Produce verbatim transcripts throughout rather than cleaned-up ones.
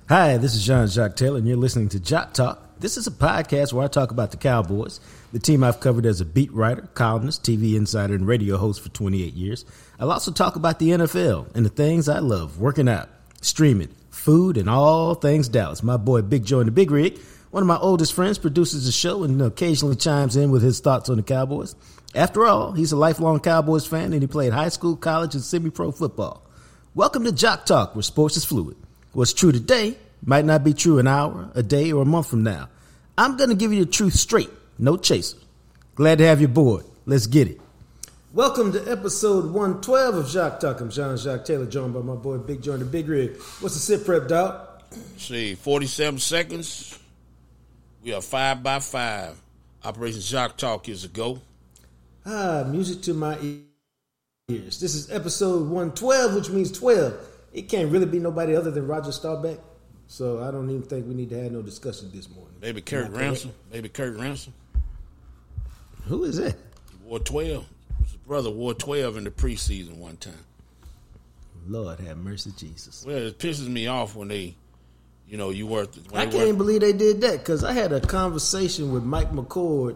Hi, this is Jean-Jacques Taylor, and you're listening to Jock Talk. This is a podcast where I talk about the Cowboys, the team I've covered as a beat writer, columnist, T V insider, and radio host for twenty-eight years. I'll also talk about the N F L and the things I love, working out, streaming, food, and all things Dallas. My boy Big Joe in the Big Rig, one of my oldest friends, produces the show and occasionally chimes in with his thoughts on the Cowboys. After all, he's a lifelong Cowboys fan, and he played high school, college, and semi-pro football. Welcome to Jock Talk, where sports is fluid. What's true today might not be true an hour, a day, or a month from now. I'm going to give you the truth straight, no chaser. Glad to have you aboard. Let's get it. Welcome to episode one twelve of Jock Talk. I'm Jean-Jacques Taylor, joined by my boy Big Joe in the Big Rig. What's the sit prep, dog? See, forty-seven seconds. We are five by five. Operation Jock Talk is a go. Ah, music to my ears. This is episode one twelve, which means twelve. It can't really be nobody other than Roger Staubach. So I don't even think we need to have no discussion this morning. Maybe Kurt Ransom. Maybe Kurt Ransom. Who is that? He wore twelve. His brother wore twelve in the preseason one time. Lord have mercy, Jesus. Well, it pisses me off when they, you know, you work. I can't work. believe they did that because I had a conversation with Mike McCord,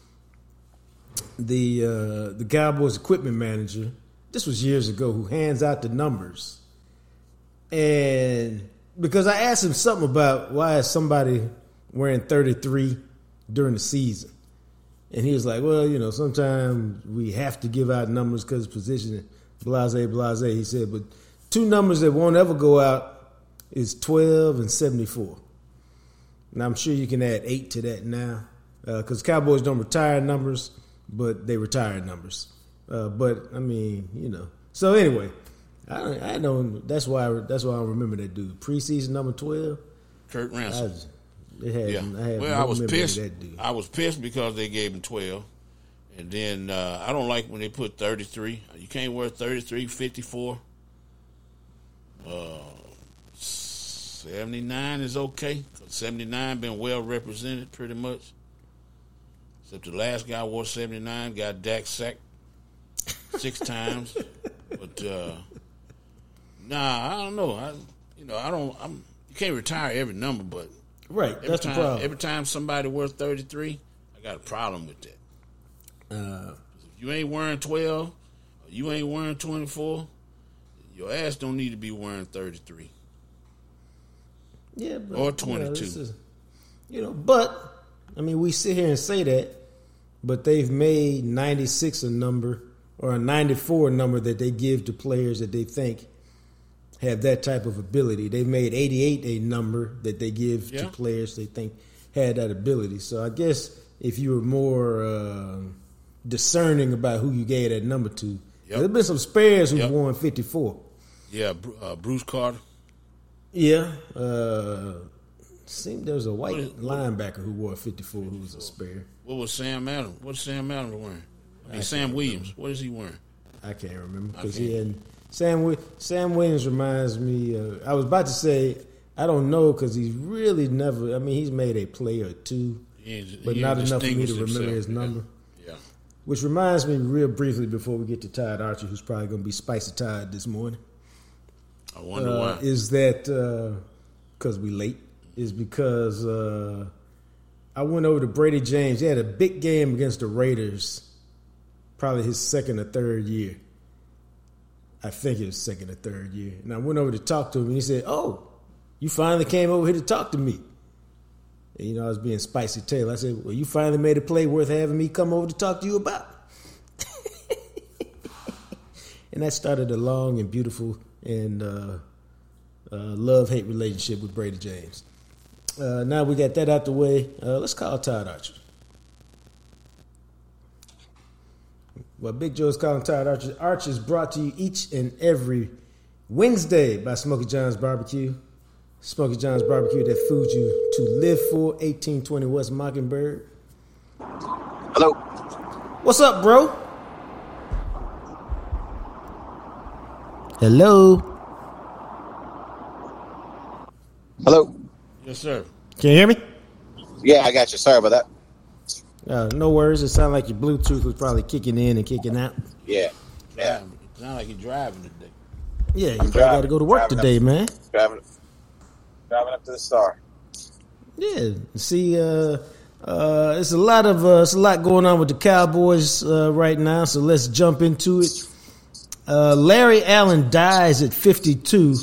the uh, the Cowboys equipment manager. This was years ago. Who hands out the numbers, and because I asked him something about why is somebody wearing thirty-three during the season, and he was like, "Well, you know, sometimes we have to give out numbers because of position, blase, blase." He said, "But two numbers that won't ever go out is twelve and seventy-four." Now I'm sure you can add eight to that now because uh, Cowboys don't retire numbers, but they retire numbers. Uh, but I mean, you know. So anyway. I don't, I don't. That's why. That's why I remember that dude. Preseason number twelve, Kurt Ransom. I, had, yeah. I had well, no I was pissed. That dude. I was pissed because they gave him twelve, and then uh, I don't like when they put thirty-three. You can't wear thirty-three, fifty-four. Uh, seventy-nine is okay. seventy-nine been well represented pretty much. Except the last guy wore seventy-nine, got Dak sacked six times, but. Uh, Nah, I don't know. I, you know, I don't. I'm. You can't retire every number, but right. Every that's time, the problem. Every time somebody wears thirty-three, I got a problem with that. Uh, if you ain't wearing twelve, or you ain't wearing twenty-four, your ass don't need to be wearing thirty-three. Yeah, but, or twenty-two. You know, is, you know, but I mean, we sit here and say that, but they've made ninety-six a number or a ninety-four number that they give to players that they think have that type of ability. They've made eighty-eight a number that they give yeah. to players they think had that ability. So I guess if you were more uh, discerning about who you gave that number to, yep. there have been some spares who've yep. worn fifty-four. Yeah, uh, Bruce Carter. Yeah. Uh, seemed there was a white is, linebacker who wore fifty-four who was a spare. What was Sam Adams? What's Sam Adams wearing? I mean, I Sam Williams. Remember. What is he wearing? I can't remember because he hadn't. Sam Sam Williams reminds me. Uh, I was about to say I don't know because he's really never. I mean, he's made a play or two, but not enough for me to remember himself. his number. Yeah. yeah. Which reminds me, real briefly, before we get to Todd Archer, who's probably going to be spicy Todd this morning. I wonder uh, why. Is that because uh, we late? Is because uh, I went over to Brady James. He had a big game against the Raiders, probably his second or third year. I think it was second or third year. And I went over to talk to him, and he said, "Oh, you finally came over here to talk to me." And, you know, I was being spicy Taylor. I said, "Well, you finally made a play worth having me come over to talk to you about." And that started a long and beautiful and uh, uh, love-hate relationship with Brady James. Uh, now we got that out the way. Uh, let's call Todd Archer. Well, Big Joe's calling Todd Archer. Archer is brought to you each and every Wednesday by Smokey John's Barbecue. Smokey John's Barbecue that foods you to live for. eighteen twenty West Mockingbird. Hello. What's up, bro? Hello. Hello. Yes, sir. Can you hear me? Yeah, I got you. Sorry about that. Uh, no worries. It sounded like your Bluetooth was probably kicking in and kicking out. Yeah. Yeah. It sounds like you're driving today. Yeah, you got to go to work driving today, up, man. Driving. Driving up to the Star. Yeah. See, uh, uh, it's a lot of uh, it's a lot going on with the Cowboys uh, right now. So let's jump into it. Uh, Larry Allen dies at fifty-two.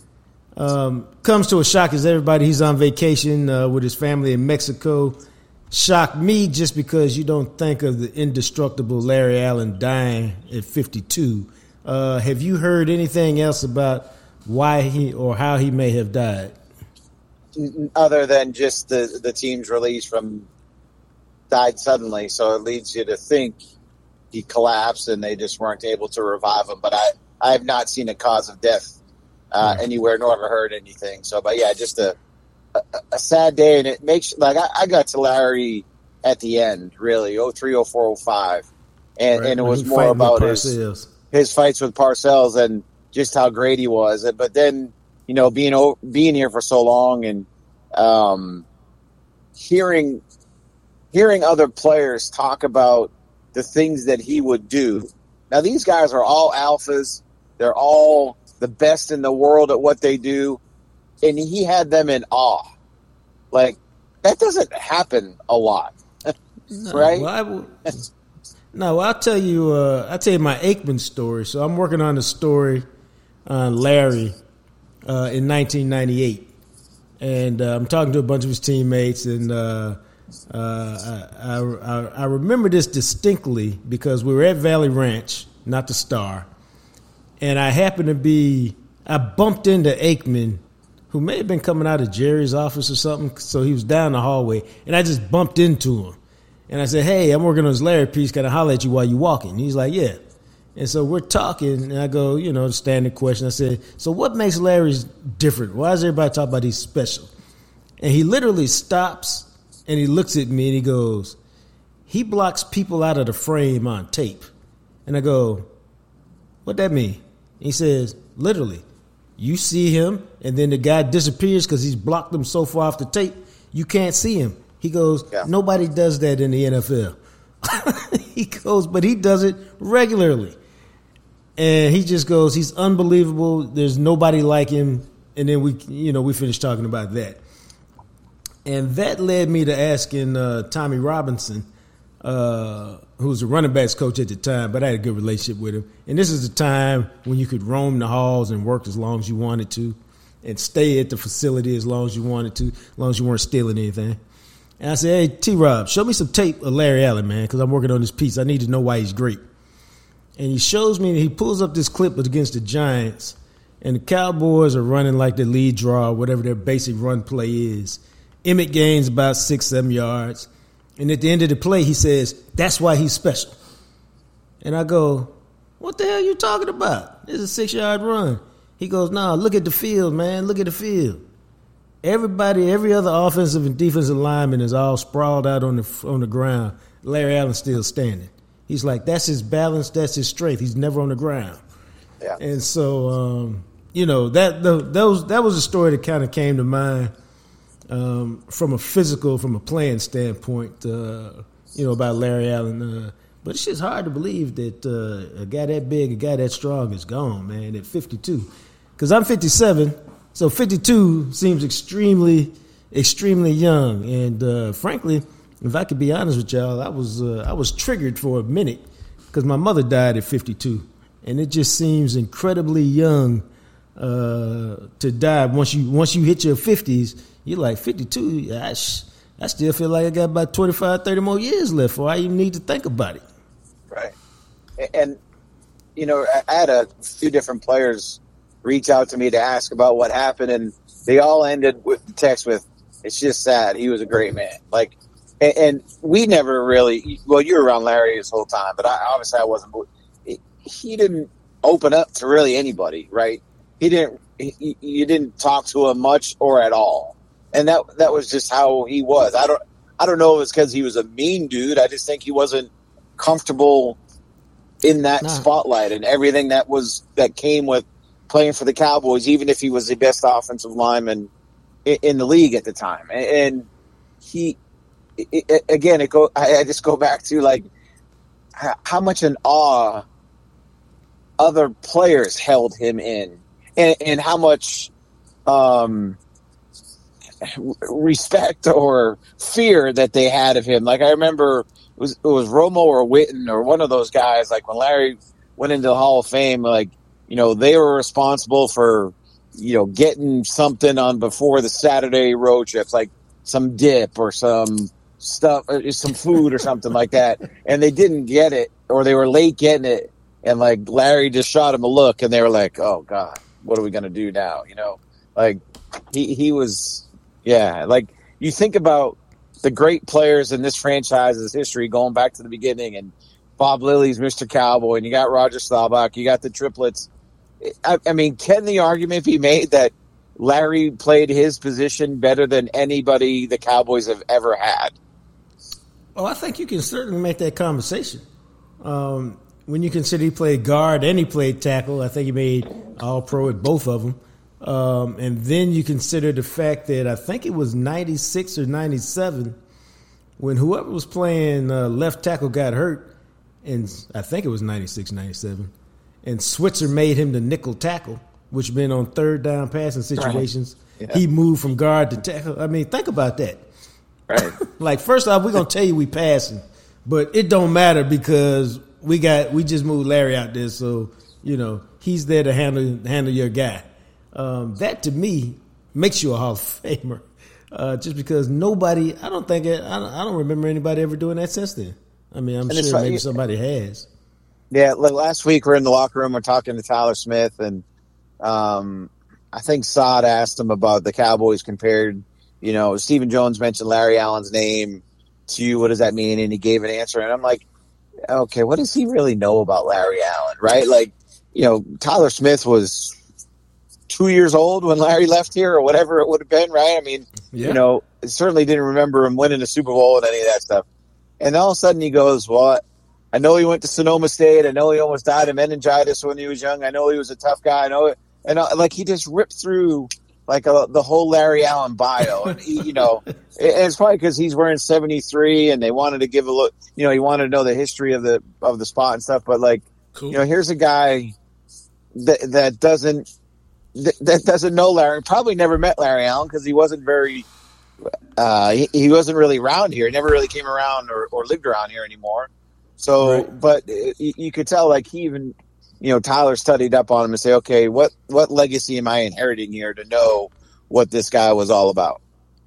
Um, comes to a shock as everybody. He's on vacation uh, with his family in Mexico. Shocked me just because you don't think of the indestructible Larry Allen dying at fifty-two. Uh, have you heard anything else about why he or how he may have died? Other than just the, the team's release from died suddenly, so it leads you to think he collapsed and they just weren't able to revive him. But I, I have not seen a cause of death uh, yeah. anywhere, nor ever heard anything. So, but yeah, just a a, a sad day, and it makes like I, I got to Larry at the end, really, oh three, oh four, oh five, and right. and it when was more about his his fights with Parcells and just how great he was. But then, you know, being being here for so long and um, hearing hearing other players talk about the things that he would do. Now, these guys are all alphas. They're all the best in the world at what they do. And he had them in awe. Like, that doesn't happen a lot. No, right? Well, I will, no, well, I'll tell you, uh, I'll tell you my Aikman story. So I'm working on a story on Larry uh, in nineteen ninety-eight. And uh, I'm talking to a bunch of his teammates, and uh, uh, I, I, I remember this distinctly because we were at Valley Ranch, not the Star, and I happened to be, I bumped into Aikman, who may have been coming out of Jerry's office or something, so he was down the hallway, and I just bumped into him. And I said, hey, I'm working on this Larry piece, can I holler at you while you're walking? And he's like, yeah. And so we're talking, and I go, you know, the standard question. I said, so what makes Larry different? Why does everybody talk about he's special? And he literally stops, and he looks at me, and he goes, he blocks people out of the frame on tape. And I go, what that mean? And he says, literally, you see him, and then the guy disappears because he's blocked them so far off the tape, you can't see him. He goes, yeah. Nobody does that in the N F L. He goes, but he does it regularly. And he just goes, he's unbelievable. There's nobody like him. And then we, you know, we finished talking about that. And that led me to asking uh, Tommy Robinson, uh, who was a running backs coach at the time, but I had a good relationship with him. And this is the time when you could roam the halls and work as long as you wanted to and stay at the facility as long as you wanted to, as long as you weren't stealing anything. And I said, hey, T-Rob, show me some tape of Larry Allen, man, because I'm working on this piece. I need to know why he's great. And he shows me, and he pulls up this clip against the Giants, and the Cowboys are running like the lead draw, whatever their basic run play is. Emmett gains about six, seven yards. And at the end of the play, he says, that's why he's special. And I go, what the hell are you talking about? This is a six-yard run. He goes, no, nah, look at the field, man. Look at the field. Everybody, every other offensive and defensive lineman is all sprawled out on the on the ground. Larry Allen's still standing. He's like, that's his balance, that's his strength. He's never on the ground. Yeah. And so, um, you know, that the, those that was a story that kind of came to mind um, from a physical, from a playing standpoint, uh, you know, about Larry Allen. Uh, but it's just hard to believe that uh, a guy that big, a guy that strong is gone, man, at fifty-two. Because I'm fifty-seven. So fifty-two seems extremely, extremely young, and uh, frankly, if I could be honest with y'all, I was uh, I was triggered for a minute because my mother died at fifty-two, and it just seems incredibly young uh, to die. Once you once you hit your fifties, you're like fifty-two. I, sh- I still feel like I got about twenty-five, thirty more years left before I even need to think about it. Right, and you know, I had a few different players reach out to me to ask about what happened, and they all ended with the text with, it's just sad. He was a great man. Like, and, and we never really, well, you were around Larry this whole time, but I, obviously I wasn't, but he didn't open up to really anybody, right? He didn't, he, you didn't talk to him much or at all. And that, that was just how he was. I don't, I don't know if it's because he was a mean dude. I just think he wasn't comfortable in that nah. spotlight and everything that was, that came with playing for the Cowboys, even if he was the best offensive lineman in, in the league at the time. And, and he, it, again, it go. I, I just go back to like how, how much in awe other players held him in, and, and how much, um, respect or fear that they had of him. Like I remember it was, it was Romo or Witten or one of those guys. Like when Larry went into the Hall of Fame, like, you know, they were responsible for, you know, getting something on before the Saturday road trips, like some dip or some stuff, some food or something like that. And they didn't get it, or they were late getting it. And like Larry just shot him a look and they were like, oh God, what are we going to do now? You know, like he, he was, yeah, like you think about the great players in this franchise's history going back to the beginning, and Bob Lilly's Mister Cowboy, and you got Roger Staubach, you got the triplets. I, I mean, can the argument be made that Larry played his position better than anybody the Cowboys have ever had? Oh, I think you can certainly make that conversation. Um, when you consider he played guard and he played tackle, I think he made all-pro at both of them. Um, and then you consider the fact that I think it was ninety-six or ninety-seven when whoever was playing uh, left tackle got hurt, and I think it was ninety-six, ninety-seven, and Switzer made him the nickel tackle, which meant on third down passing situations, right. yeah. he moved from guard to tackle. I mean, think about that. Right. Like, first off, we're going to tell you we passing, but it don't matter because we got we just moved Larry out there, so, you know, he's there to handle handle your guy. Um, that, to me, makes you a Hall of Famer, uh, just because nobody – I don't think – I don't, I don't remember anybody ever doing that since then. I mean, I'm and sure maybe somebody has. Yeah, like last week we're in the locker room, we're talking to Tyler Smith, and um, I think Saad asked him about the Cowboys compared – you know, Stephen Jones mentioned Larry Allen's name to you. What does that mean? And he gave an answer. And I'm like, okay, what does he really know about Larry Allen, right? Like, you know, Tyler Smith was two years old when Larry left here or whatever it would have been, right? I mean, yeah. you know, certainly didn't remember him winning a Super Bowl and any of that stuff. And all of a sudden he goes, well, I know he went to Sonoma State. I know he almost died of meningitis when he was young. I know he was a tough guy. I know it. And uh, like he just ripped through like a, the whole Larry Allen bio. And he, you know, it, it's probably because he's wearing seventy-three and they wanted to give a look, you know, he wanted to know the history of the, of the spot and stuff. But like, cool. you know, here's a guy that, that doesn't, that, that doesn't know Larry, probably never met Larry Allen because he wasn't very, uh, he, he wasn't really around here. He never really came around or, or lived around here anymore. So, right. but you, you could tell like he even, you know, Tyler studied up on him and say, okay, what, what legacy am I inheriting here to know what this guy was all about?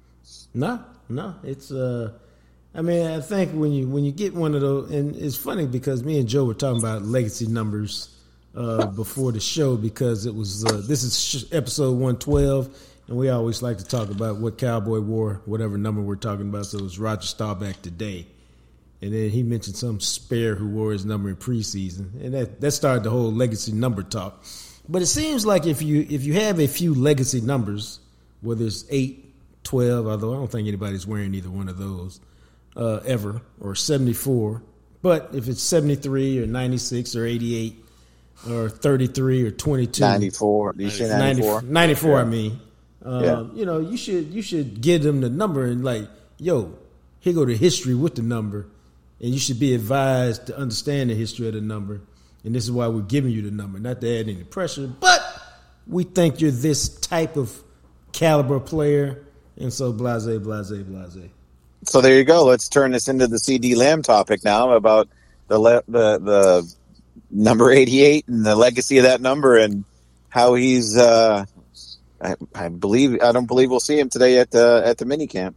No, no, it's, uh, I mean, I think when you, when you get one of those, and it's funny because me and Joe were talking about legacy numbers, uh, before the show, because it was, uh, this is episode one twelve, and we always like to talk about what Cowboy wore, whatever number we're talking about. So it was Roger Staubach today. And then he mentioned some spare who wore his number in preseason, and that, that started the whole legacy number talk. But it seems like if you if you have a few legacy numbers, whether it's eight, twelve, although I don't think anybody's wearing either one of those uh, ever, or seventy-four. But if it's seventy-three or ninety-six or eighty-eight or thirty-three or twenty-two, ninety-four. Do you say ninety-four? ninety, ninety-four. Yeah. I mean, uh, yeah. you know, you should you should give them the number and like, yo, here go the history with the number. And you should be advised to understand the history of the number. And this is why we're giving you the number, not to add any pressure. But we think you're this type of caliber player. And so blase, blase, blase. So there you go. Let's turn this into the C D Lamb topic now about the le- the the number eighty-eight and the legacy of that number and how he's. Uh, I, I believe I don't believe we'll see him today at the at the minicamp.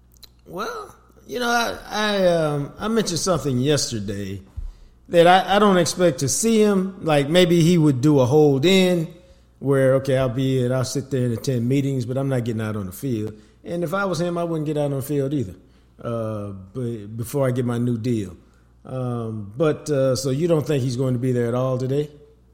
Well. You know, I I, um, I mentioned something yesterday that I, I don't expect to see him. Like maybe he would do a hold in where, okay, I'll be it. I'll sit there and attend meetings, but I'm not getting out on the field. And if I was him, I wouldn't get out on the field either uh, but before I get my new deal. Um, but uh, so you don't think he's going to be there at all today?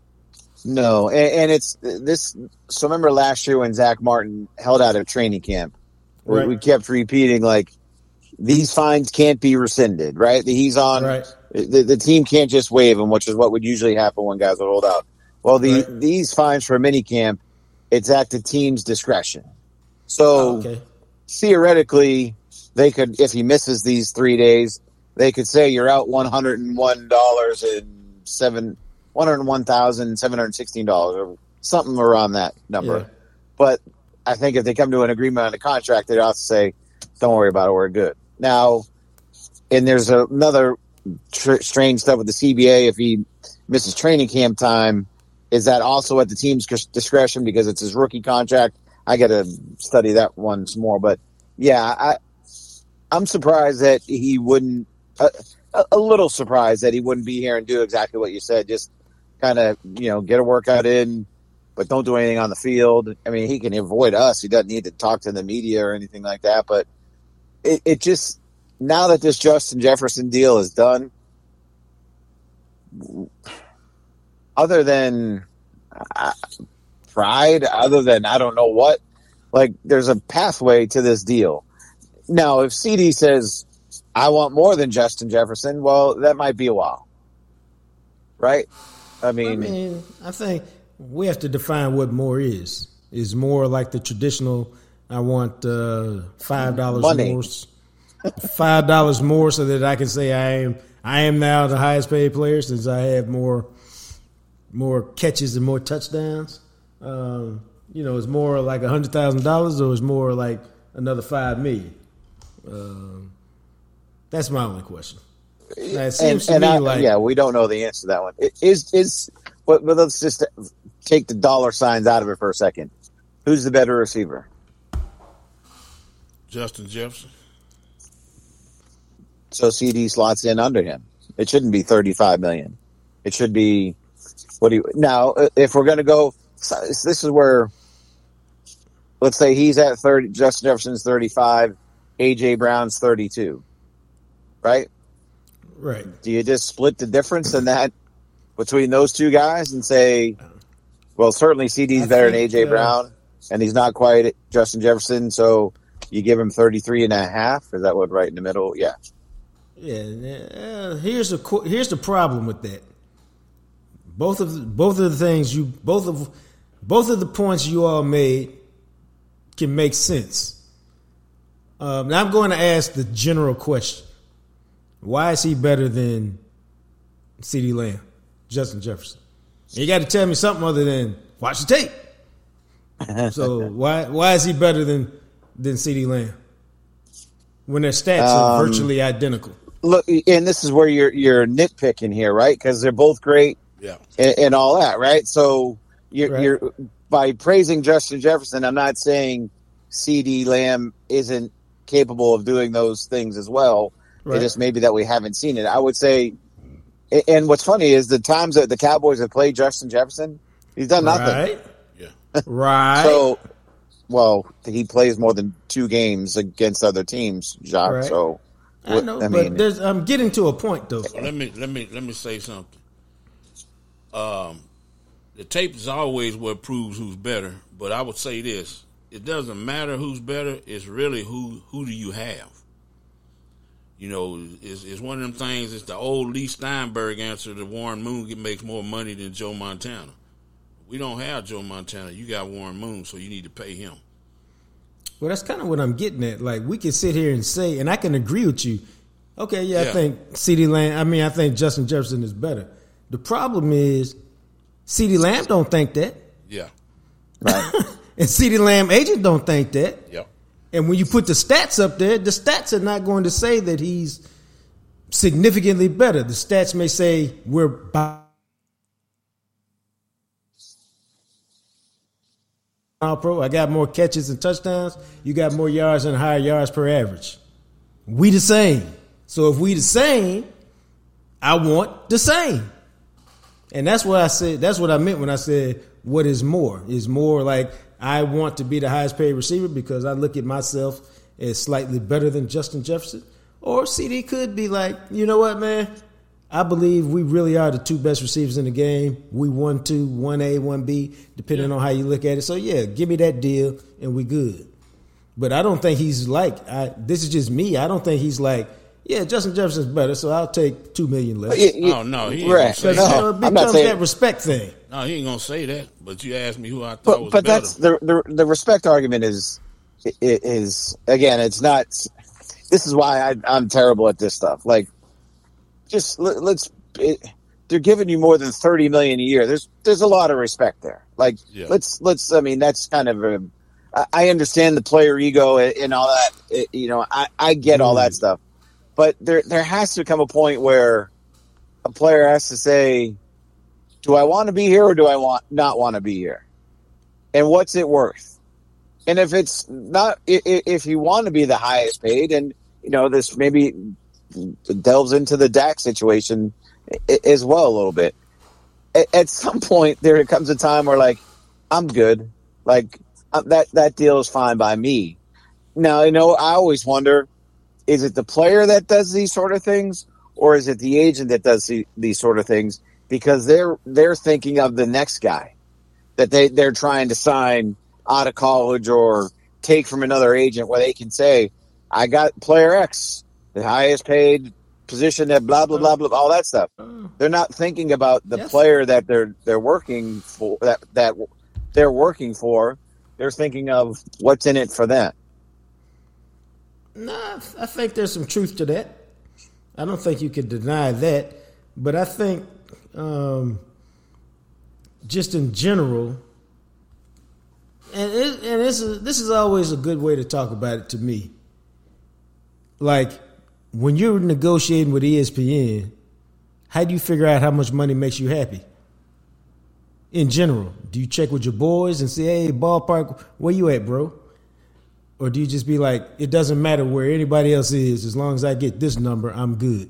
No, and, and it's this. So remember last year when Zach Martin held out of training camp, right. we, we kept repeating like, these fines can't be rescinded, right? He's on right. the, the team can't just waive him, which is what would usually happen when guys would hold out. Well, the right. these fines for minicamp, it's at the team's discretion. So oh, okay. theoretically, they could, if he misses these three days, they could say you're out one hundred and one dollars and seven one hundred one thousand seven hundred sixteen dollars or something around that number. Yeah. But I think if they come to an agreement on the contract, they'd also say, "Don't worry about it, we're good." Now, and there's another tr- strange stuff with the C B A. If he misses training camp time, is that also at the team's discretion because it's his rookie contract? I got to study that one some more. But yeah, I, I'm surprised that he wouldn't. Uh, a little surprised that he wouldn't be here and do exactly what you said. Just kind of, you know, get a workout in, but don't do anything on the field. I mean, he can avoid us. He doesn't need to talk to the media or anything like that. But it, it just, now that this Justin Jefferson deal is done, other than uh, pride, other than I don't know what, like there's a pathway to this deal. Now, if C D says, I want more than Justin Jefferson, well, that might be a while. Right? I mean, I mean, I think we have to define what more is. Is more like the traditional, I want uh, five dollars more. five dollars more so that I can say I am I am now the highest paid player since I have more more catches and more touchdowns. Um, you know, it's more like one hundred thousand dollars or it's more like another five million dollars. Um, that's my only question. Now, it seems and, to and me I, like yeah, we don't know the answer to that one. It is is but, but let's just take the dollar signs out of it for a second. Who's the better receiver? Justin Jefferson. So C D slots in under him. It shouldn't be thirty-five million dollars. It should be what do you now? If we're going to go, this is where. Let's say he's at thirty. Justin Jefferson's thirty-five. A J Brown's thirty-two. Right. Right. Do you just split the difference in that between those two guys and say, well, certainly C D's I better think, than A J uh, Brown, and he's not quite Justin Jefferson, so you give him thirty-three and a half? Is that what right in the middle? Yeah. Yeah. Uh, here's a here's the problem with that. Both of the, both of the things you both of both of the points you all made can make sense. Um, now I'm going to ask the general question: why is he better than CeeDee Lamb, Justin Jefferson? You got to tell me something other than watch the tape. So why why is he better than than CeeDee Lamb when their stats are Um, virtually identical? Look, and this is where you're you're nitpicking here, right? Because they're both great, yeah, and, and all that, right? So you're, Right. you're by praising Justin Jefferson. I'm not saying CeeDee Lamb isn't capable of doing those things as well. Right. It just maybe that we haven't seen it. I would say, and what's funny is the times that the Cowboys have played Justin Jefferson, he's done nothing. Right. yeah. Right. So, well, he plays more than two games against other teams, Jacques. Right. So, I know, I but mean, there's, I'm getting to a point though. So let me let me let me say something. Um, the tape is always what proves who's better, but I would say this: it doesn't matter who's better. It's really who who do you have. You know, it's, it's one of them things. It's the old Lee Steinberg answer that Warren Moon makes more money than Joe Montana. We don't have Joe Montana. You got Warren Moon, so you need to pay him. Well, that's kind of what I'm getting at. Like, we can sit here and say, and I can agree with you. Okay, yeah, Yeah. I think CeeDee Lamb. I mean, I think Justin Jefferson is better. The problem is, CeeDee Lamb don't think that, Yeah. right. and CeeDee Lamb agent don't think that. Yep. And when you put the stats up there, the stats are not going to say that he's significantly better. The stats may say we're by All Pro. I got more catches and touchdowns. You got more yards and higher yards per average. We the same. So if we the same, I want the same. And that's what I said. That's what I meant when I said, what is more? Is more like I want to be the highest paid receiver because I look at myself as slightly better than Justin Jefferson. Or C D could be like, you know what, man? I believe we really are the two best receivers in the game. We one, two, one A, one B, depending on how you look at it. So, yeah, give me that deal and we good. But I don't think he's like, I, this is just me. I don't think he's like, yeah, Justin Jefferson's better, so I'll take two million less. You- you- Oh, no, he ain't right. gonna say Because that. you know, it I'm not becomes saying- that respect thing. No, he ain't gonna say that. But you asked me who I thought was But, but better. that's the, the the respect argument is is again, it's not. This is why I, I'm terrible at this stuff. Like, just let, let's. It, they're giving you more than thirty million a year. There's there's a lot of respect there. Like, Yeah. let's let's. I mean, that's kind of a. I, I understand the player ego and, and all that. It, you know, I, I get all that stuff. But there there has to come a point where a player has to say, do I want to be here or do I want not want to be here? And what's it worth? And if it's not, if you want to be the highest paid, and, you know, this maybe delves into the Dak situation as well a little bit. At some point, there comes a time where, like, I'm good. Like, that, that deal is fine by me. Now, you know, I always wonder, is it the player that does these sort of things, or is it the agent that does the, these sort of things? Because they're they're thinking of the next guy that they, they're trying to sign out of college or take from another agent, where they can say, I got player X, the highest paid position, that blah, blah, blah, blah, all that stuff. They're not thinking about the yes. player that they're they're working for, that, that they're working for. They're thinking of what's in it for them. Nah, I think there's some truth to that. I don't think you can deny that. But I think um, just in general, and, it, and this is this is always a good way to talk about it to me. Like, when you're negotiating with E S P N, how do you figure out how much money makes you happy? In general, do you check with your boys and say, hey, ballpark, where you at, bro? Or do you just be like, it doesn't matter where anybody else is, as long as I get this number, I'm good?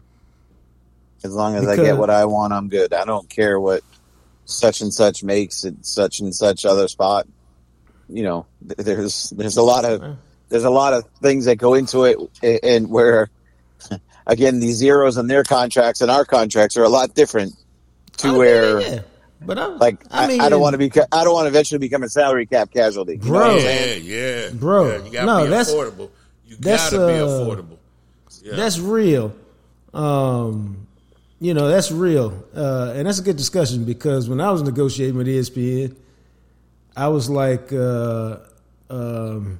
As long as because, I get what I want, I'm good. I don't care what such and such makes at such and such other spot. You know, there's there's a lot of there's a lot of things that go into it, and where, again, these zeros in their contracts and our contracts are a lot different. To I mean, where, yeah. But I'm, like, I, mean, I, I don't want to be I don't want to eventually become a salary cap casualty. You bro, know yeah, yeah, bro. Yeah, you gotta no, be that's affordable. You that's, gotta be uh, affordable. Yeah. That's real. Um, you know, that's real, uh, and that's a good discussion, because when I was negotiating with E S P N, I was like, uh, um,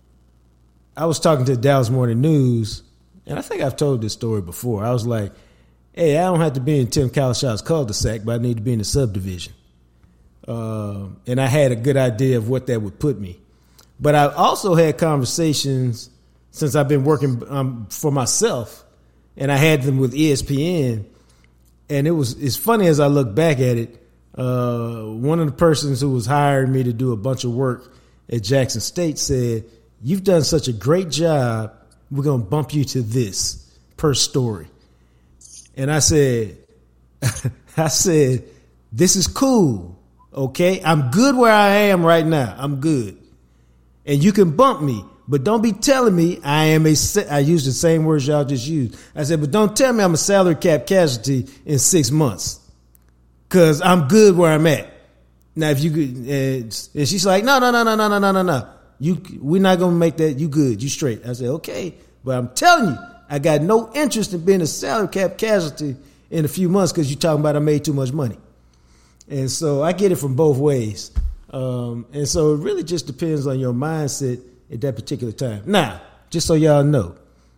I was talking to the Dallas Morning News, and I think I've told this story before. I was like, hey, I don't have to be in Tim Calishaw's cul-de-sac, but I need to be in the subdivision. Uh, and I had a good idea of what that would put me. But I also had conversations, since I've been working um, for myself, and I had them with E S P N. And it was it's funny as I look back at it. Uh, one of the persons who was hiring me to do a bunch of work at Jackson State said, you've done such a great job, we're going to bump you to this per story. And I said, I said, this is cool, okay? I'm good where I am right now. I'm good. And you can bump me, but don't be telling me I am a, I used the same words y'all just used. I said, but don't tell me I'm a salary cap casualty in six months, because I'm good where I'm at. Now, if you could, and, and she's like, no, no, no, no, no, no, no, no, no. You, we're not going to make that. You good. You straight. I said, okay, but I'm telling you, I got no interest in being a salary cap casualty in a few months, because you're talking about I made too much money. And so I get it from both ways. Um, and so it really just depends on your mindset at that particular time. Now, just so y'all know,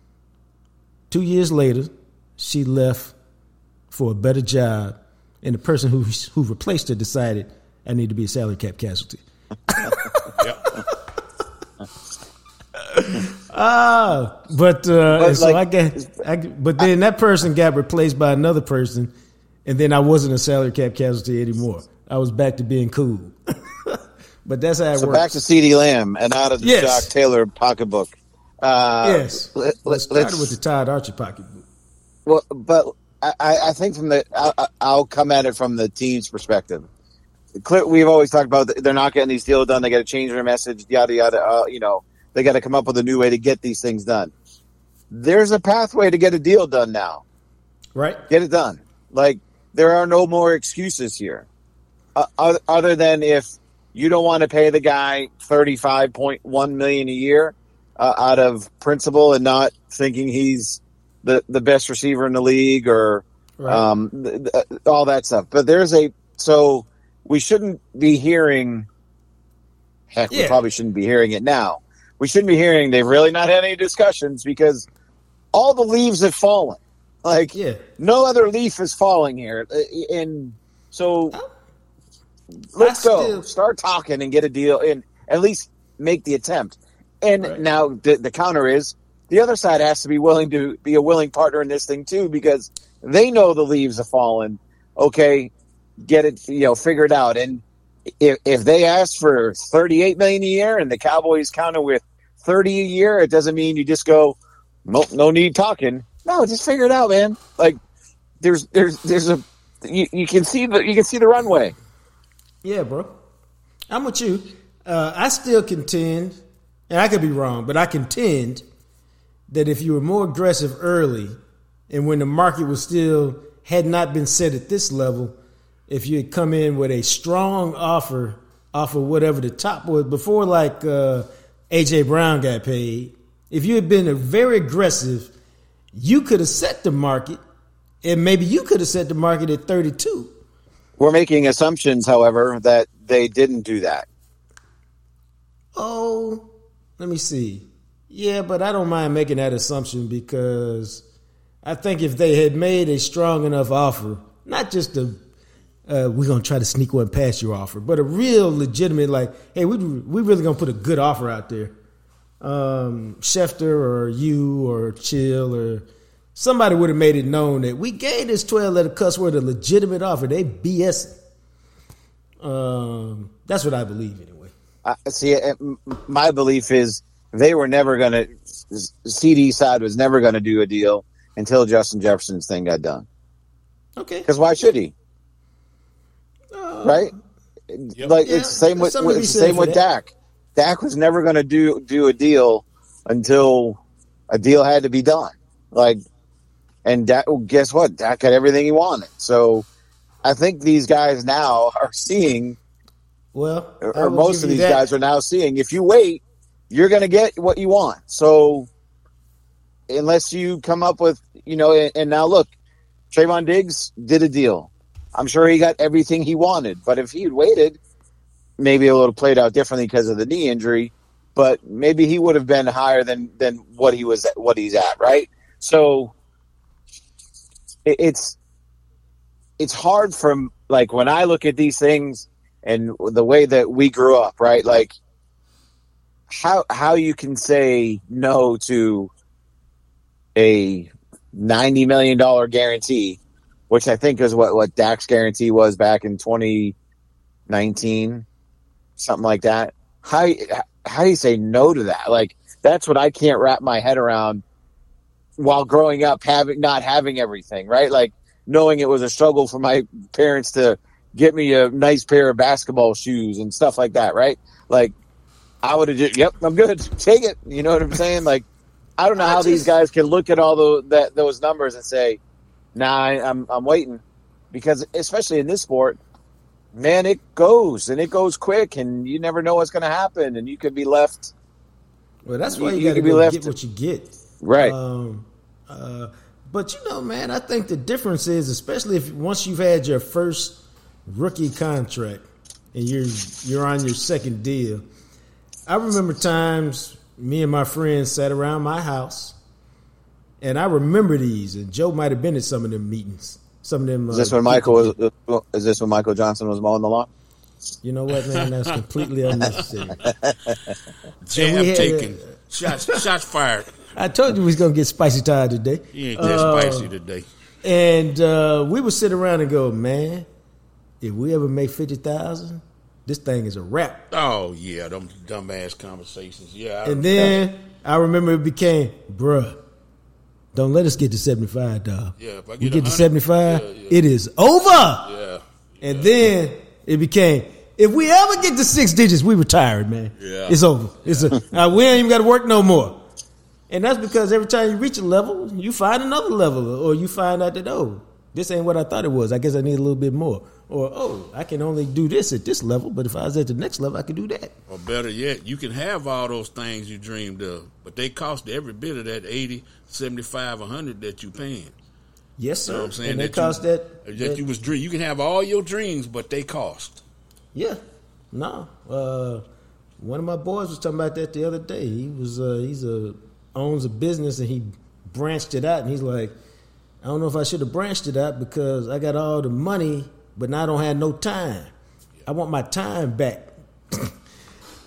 two years later, she left for a better job, and the person who who replaced her decided I need to be a salary cap casualty. Yep. Ah, but, uh, But, so like- I get, I, but then that person got replaced by another person, and then I wasn't a salary cap casualty anymore. I was back to being cool. But that's how it So works. back to CeeDee Lamb and out of the Yes. Jock Taylor pocketbook. Uh, yes. Let, Well, it let, started let's, with the Todd Archie pocketbook. well, but I, I think from the I, I'll come at it from the team's perspective. Clear, we've always talked about they're not getting these deals done. They got to change their message. Yada yada. Uh, you know, they got to come up with a new way to get these things done. There's a pathway to get a deal done now. Right? Get it done. Like, there are no more excuses here, uh, other than if you don't want to pay the guy thirty-five point one million dollars a year uh, out of principle and not thinking he's the, the best receiver in the league or Right. um, th- th- all that stuff. But there's a so we shouldn't be hearing. Heck, we Yeah. probably shouldn't be hearing it now. We shouldn't be hearing they've really not had any discussions, because all the leaves have fallen. Like, Yeah. no other leaf is falling here. Uh, And so Oh. let's I go. still- Start talking and get a deal in. At least make the attempt. And Right. now the, the counter is the other side has to be willing to be a willing partner in this thing too, because they know the leaves have fallen. Okay, get it, you know, figure it out. And if if they ask for thirty-eight million a year and the Cowboys counter with thirty a year, it doesn't mean you just go, no, no need talking. No, just figure it out, man. Like there's there's there's a you, you can see the you can see the runway. Yeah, bro. I'm with you. Uh, I still contend, and I could be wrong, but I contend that if you were more aggressive early and when the market was still had not been set at this level, if you had come in with a strong offer off of whatever the top was before, like uh, A J Brown got paid, if you had been a very aggressive, you could have set the market, and maybe you could have set the market at thirty-two. We're making assumptions, however, that they didn't do that. Oh, let me see. Yeah, but I don't mind making that assumption because I think if they had made a strong enough offer, not just a uh, we're gonna try to sneak one past your offer, but a real legitimate, like, hey, we we really gonna put a good offer out there. Um, Schefter or you or Chill or somebody would have made it known that we gave this twelve letter cuss word a legitimate offer. They BSing. Um, that's what I believe anyway. I see. My belief is they were never going to. C D side was never going to do a deal until Justin Jefferson's thing got done. Okay. Because why should he? Uh, right? Yep. Like Yeah, it's the same with, something to be it's the said same for with that. Dak. Dak was never going to do do a deal until a deal had to be done. Like, and Dak, well, guess what? Dak had everything he wanted. So I think these guys now are seeing. Well, I Or will most give of you these that. guys are now seeing if you wait, you're going to get what you want. So unless you come up with, you know, and, and now look, Trayvon Diggs did a deal. I'm sure he got everything he wanted. But if he had waited, maybe it would have played out differently because of the knee injury. But maybe he would have been higher than than what he was what he's at, right? So it, it's it's hard from like when I look at these things. And the way that we grew up, right? Like how how you can say no to a ninety million dollars guarantee, which I think is what, what Dak's guarantee was back in twenty nineteen, something like that. How how do you say no to that? Like that's what I can't wrap my head around while growing up having not having everything, right? Like knowing it was a struggle for my parents to get me a nice pair of basketball shoes and stuff like that, right? Like, I would have just, yep, I'm good. Take it. You know what I'm saying? Like, I don't know I how just- these guys can look at all the, that those numbers and say, nah, I, I'm I'm waiting. Because especially in this sport, man, it goes, and it goes quick, and you never know what's going to happen, and you could be left. Well, that's why You- you, you got to could be go left get to- what you get. Right. Um, uh, but you know, man, I think the difference is, especially if once you've had your first rookie contract and you're you're on your second deal. I remember times me and my friends sat around my house, and I remember these. And Joe might have been at some of them meetings. Some of them. Is this uh, when Michael was? Is this when Michael Johnson was mowing the lawn? You know what, man? That's completely unnecessary. Jab we had, taken. uh, Shots shots fired. I told you we was gonna get spicy tied today. You ain't that Uh, spicy today. And uh, we would sit around and go, man, if we ever make fifty thousand, this thing is a wrap. Oh yeah, them dumbass conversations. Yeah. I, And then I remember it became, bruh, don't let us get to seventy-five, dog. Yeah, if I we get get to one hundred, seventy-five, yeah, yeah. it is over. yeah. And then it became, if we ever get to six digits, we retired, man. Yeah. It's over. It's a, uh, we ain't even got to work no more. And that's because every time you reach a level, you find another level, or you find out that, oh, this ain't what I thought it was. I guess I need a little bit more. Or, oh, I can only do this at this level, but if I was at the next level, I could do that. Or better yet, you can have all those things you dreamed of, but they cost every bit of that eighty, seventy-five, one hundred that you paying. Yes, sir. You know what I'm saying? And they That cost you, that, that, that- you was dream. You can have all your dreams, but they cost. Yeah, no. Uh, one of my boys was talking about that the other day. He was uh, he's a owns a business and he branched it out, and he's like, I don't know if I should have branched it out because I got all the money, but now I don't have no time. I want my time back.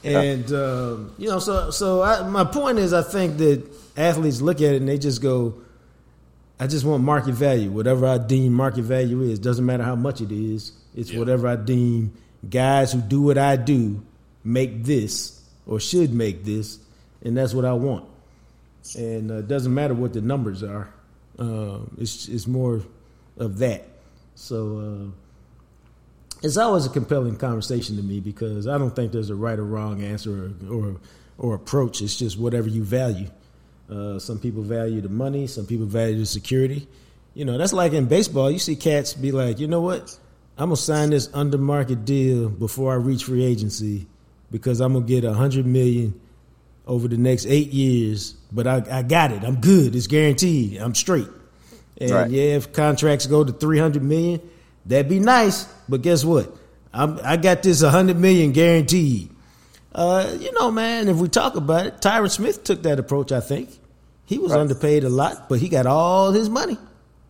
And um, you know, so so I, my point is, I think that athletes look at it and they just go, "I just want market value. Whatever I deem market value is, doesn't matter how much it is. It's yeah. whatever I deem guys who do what I do make this or should make this, and that's what I want. And uh, it doesn't matter what the numbers are. Uh, it's it's more of that. So." Uh, It's always a compelling conversation to me because I don't think there's a right or wrong answer or or, or approach. It's just whatever you value. Uh, some people value the money. Some people value the security. You know, that's like in baseball. You see cats be like, you know what? I'm going to sign this under market deal before I reach free agency because I'm going to get one hundred million dollars over the next eight years. But I, I got it. I'm good. It's guaranteed. I'm straight. And, right. yeah, if contracts go to three hundred million dollars, that'd be nice, but guess what? I'm, I got this one hundred million dollars guaranteed. Uh, you know, man, if we talk about it, Tyron Smith took that approach, I think. He was right. underpaid a lot, but he got all his money.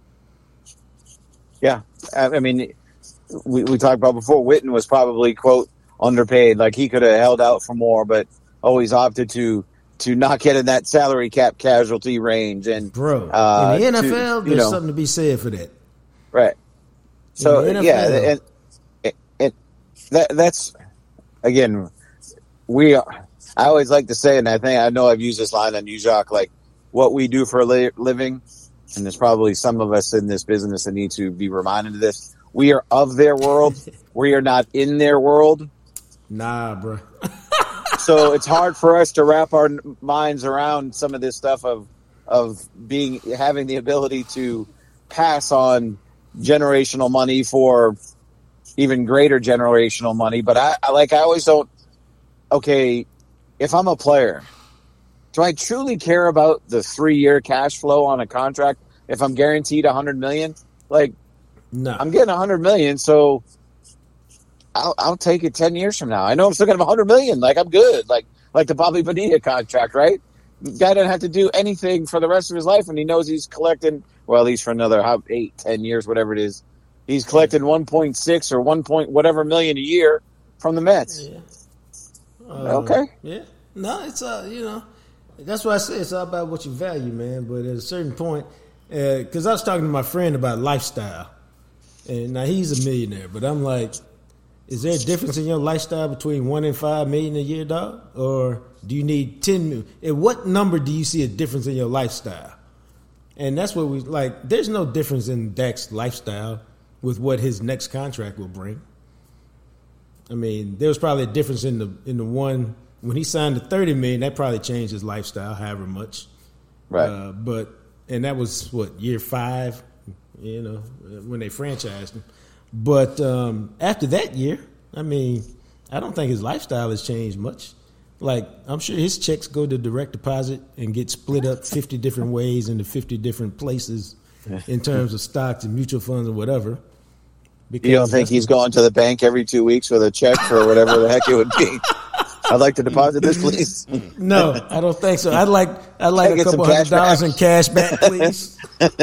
Yeah. I mean, we, we talked about before, Witten was probably, quote, underpaid. Like he could have held out for more, but always opted to to not get in that salary cap casualty range. And Bro, uh, in the N F L, to, there's know, something to be said for that. Right. So yeah, and, and, and that that's again, we. Are, I always like to say, and I think I know I've used this line on you, Jacques, like what we do for a li- living, and there's probably some of us in this business that need to be reminded of this. We are of their world. We are not in their world. Nah, bro. So it's hard for us to wrap our minds around some of this stuff of of being having the ability to pass on generational money for even greater generational money. But I, I like I always don't okay, if I'm a player, do I truly care about the three year cash flow on a contract if I'm guaranteed a hundred million? Like no. I'm getting a hundred million, so I'll I'll take it ten years from now. I know I'm still gonna have a hundred million, like I'm good. Like like the Bobby Bonilla contract, right? The guy doesn't have to do anything for the rest of his life and he knows he's collecting well, at least for another how, eight, ten years, whatever it is. He's collecting one point six or one point whatever million a year from the Mets. Yeah. Uh, okay. Yeah. No, it's, uh, you know, that's why I say it's all about what you value, man. But at a certain point, because uh, I was talking to my friend about lifestyle, and now he's a millionaire, but I'm like, is there a difference in your lifestyle between one and five million a year, dog? Or do you need ten million? At what number do you see a difference in your lifestyle? And that's what we like. There's no difference in Dak's lifestyle with what his next contract will bring. I mean, there was probably a difference in the in the one when he signed the thirty million. That probably changed his lifestyle, however much. Right. Uh, but and that was what year five, you know, when they franchised him. But um, after that year, I mean, I don't think his lifestyle has changed much. Like, I'm sure his checks go to direct deposit and get split up fifty different ways into fifty different places in terms of stocks and mutual funds or whatever. Because you don't think he's going to the bank every two weeks with a check for whatever the heck it would be? I'd like to deposit this, please. No, I don't think so. I'd like I'd like a couple hundred dollars in cash back, please.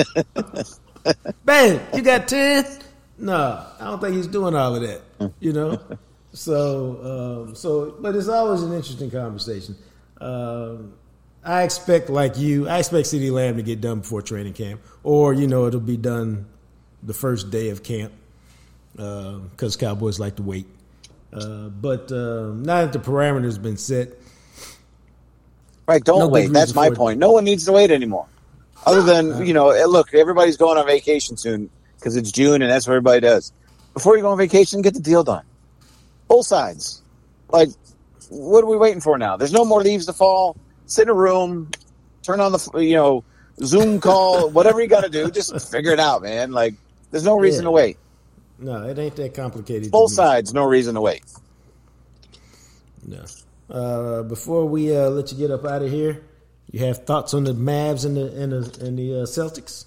Babe, you got ten? No, I don't think he's doing all of that. You know? So, um, so, but it's always an interesting conversation. Um, I expect, like you, I expect CeeDee Lamb to get done before training camp, or you know, it'll be done the first day of camp because uh, Cowboys like to wait. Uh, but uh, now that the parameters been set, right? Don't no wait. That's my point. No one needs to wait anymore. Other than you know, look, everybody's going on vacation soon because it's June and that's what everybody does. Before you go on vacation, get the deal done. Both sides. Like, what are we waiting for now? There's no more leaves to fall. Sit in a room, turn on the, you know, Zoom call, whatever you got to do. Just figure it out, man. Like, there's no reason yeah. to wait. No, it ain't that complicated. Both sides, no reason to wait. No. Uh, before we uh, let you get up out of here, you have thoughts on the Mavs and the and the, and the uh, Celtics?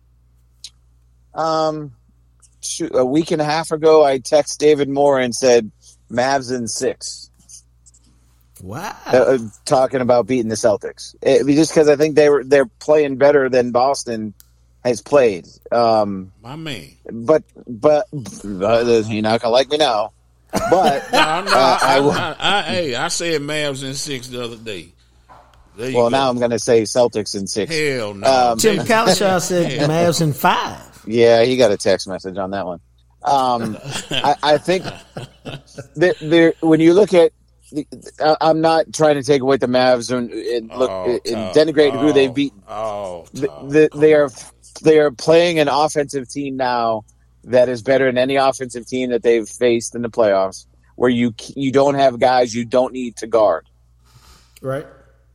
Um, a week and a half ago, I texted David Moore and said, Mavs in six. Wow. Uh, talking about beating the Celtics. It, just because I think they were, they're playing better than Boston has played. Um, My man. But, but uh, you're not going to like me now. But no, no, uh, I, I, I, I, hey, I said Mavs in six the other day. There you well, go. now I'm going to say Celtics in six. Hell no. Um, Tim Kalishaw said Mavs in five. Yeah, he got a text message on that one. Um, I, I think that there, when you look at, the, I'm not trying to take away the Mavs and, and look Oh, and Tom. denigrate oh, who they've beaten. Oh, The, Tom, the, they are on. they are playing an offensive team now that is better than any offensive team that they've faced in the playoffs. Where you you don't have guys you don't need to guard. Right.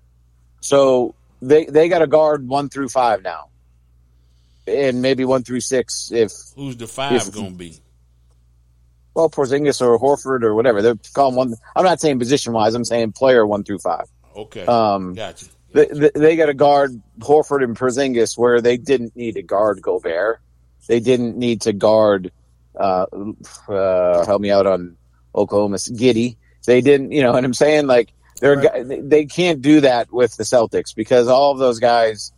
So they they got to guard one through five now, and maybe one through six if Who's the five if, going to be? well, Porzingis or Horford or whatever. They're calling one. I'm not saying position wise. I'm saying player one through five. Okay, Um, gotcha. They, they, they got to guard Horford and Porzingis where they didn't need to guard Gobert. They didn't need to guard. Uh, uh, help me out on Oklahoma Giddy. They didn't. You know what I'm saying? Like they're Right. they, they can't do that with the Celtics because all of those guys.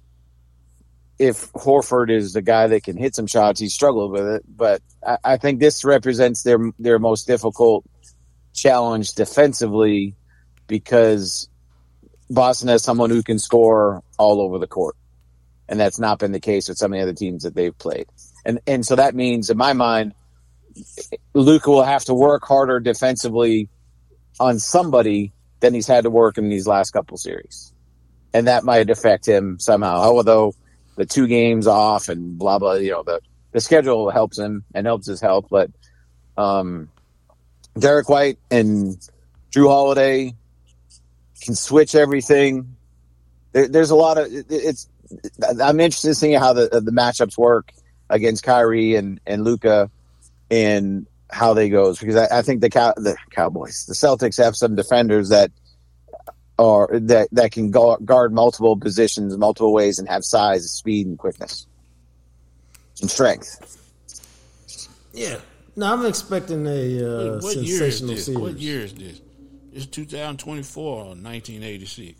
If Horford is the guy that can hit some shots, he struggled with it. But I, I think this represents their their most difficult challenge defensively because Boston has someone who can score all over the court, and that's not been the case with some of the other teams that they've played. And and so that means, in my mind, Luka will have to work harder defensively on somebody than he's had to work in these last couple series, and that might affect him somehow. Although the two games off and blah blah, you know, the the schedule helps him and helps his health. But um, Derek White and Drew Holiday can switch everything. There, there's a lot of it, it's. I'm interested in seeing how the the matchups work against Kyrie and and Luka and how they goes because I, I think the cow, the Cowboys, the Celtics have some defenders that. Or that that can go, guard multiple positions, multiple ways, and have size, speed, and quickness, and strength. Yeah. No, I'm expecting a uh, What, what year is sensational this? series. What year is this? It's two thousand twenty-four or nineteen eighty-six.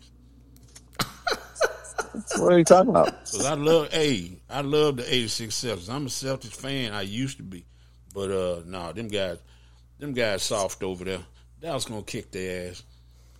What are you talking about? Because I love, hey, I love the eighty-six Celtics. I'm a Celtics fan. I used to be, but uh, no, nah, them guys, them guys soft over there. Dallas gonna kick their ass.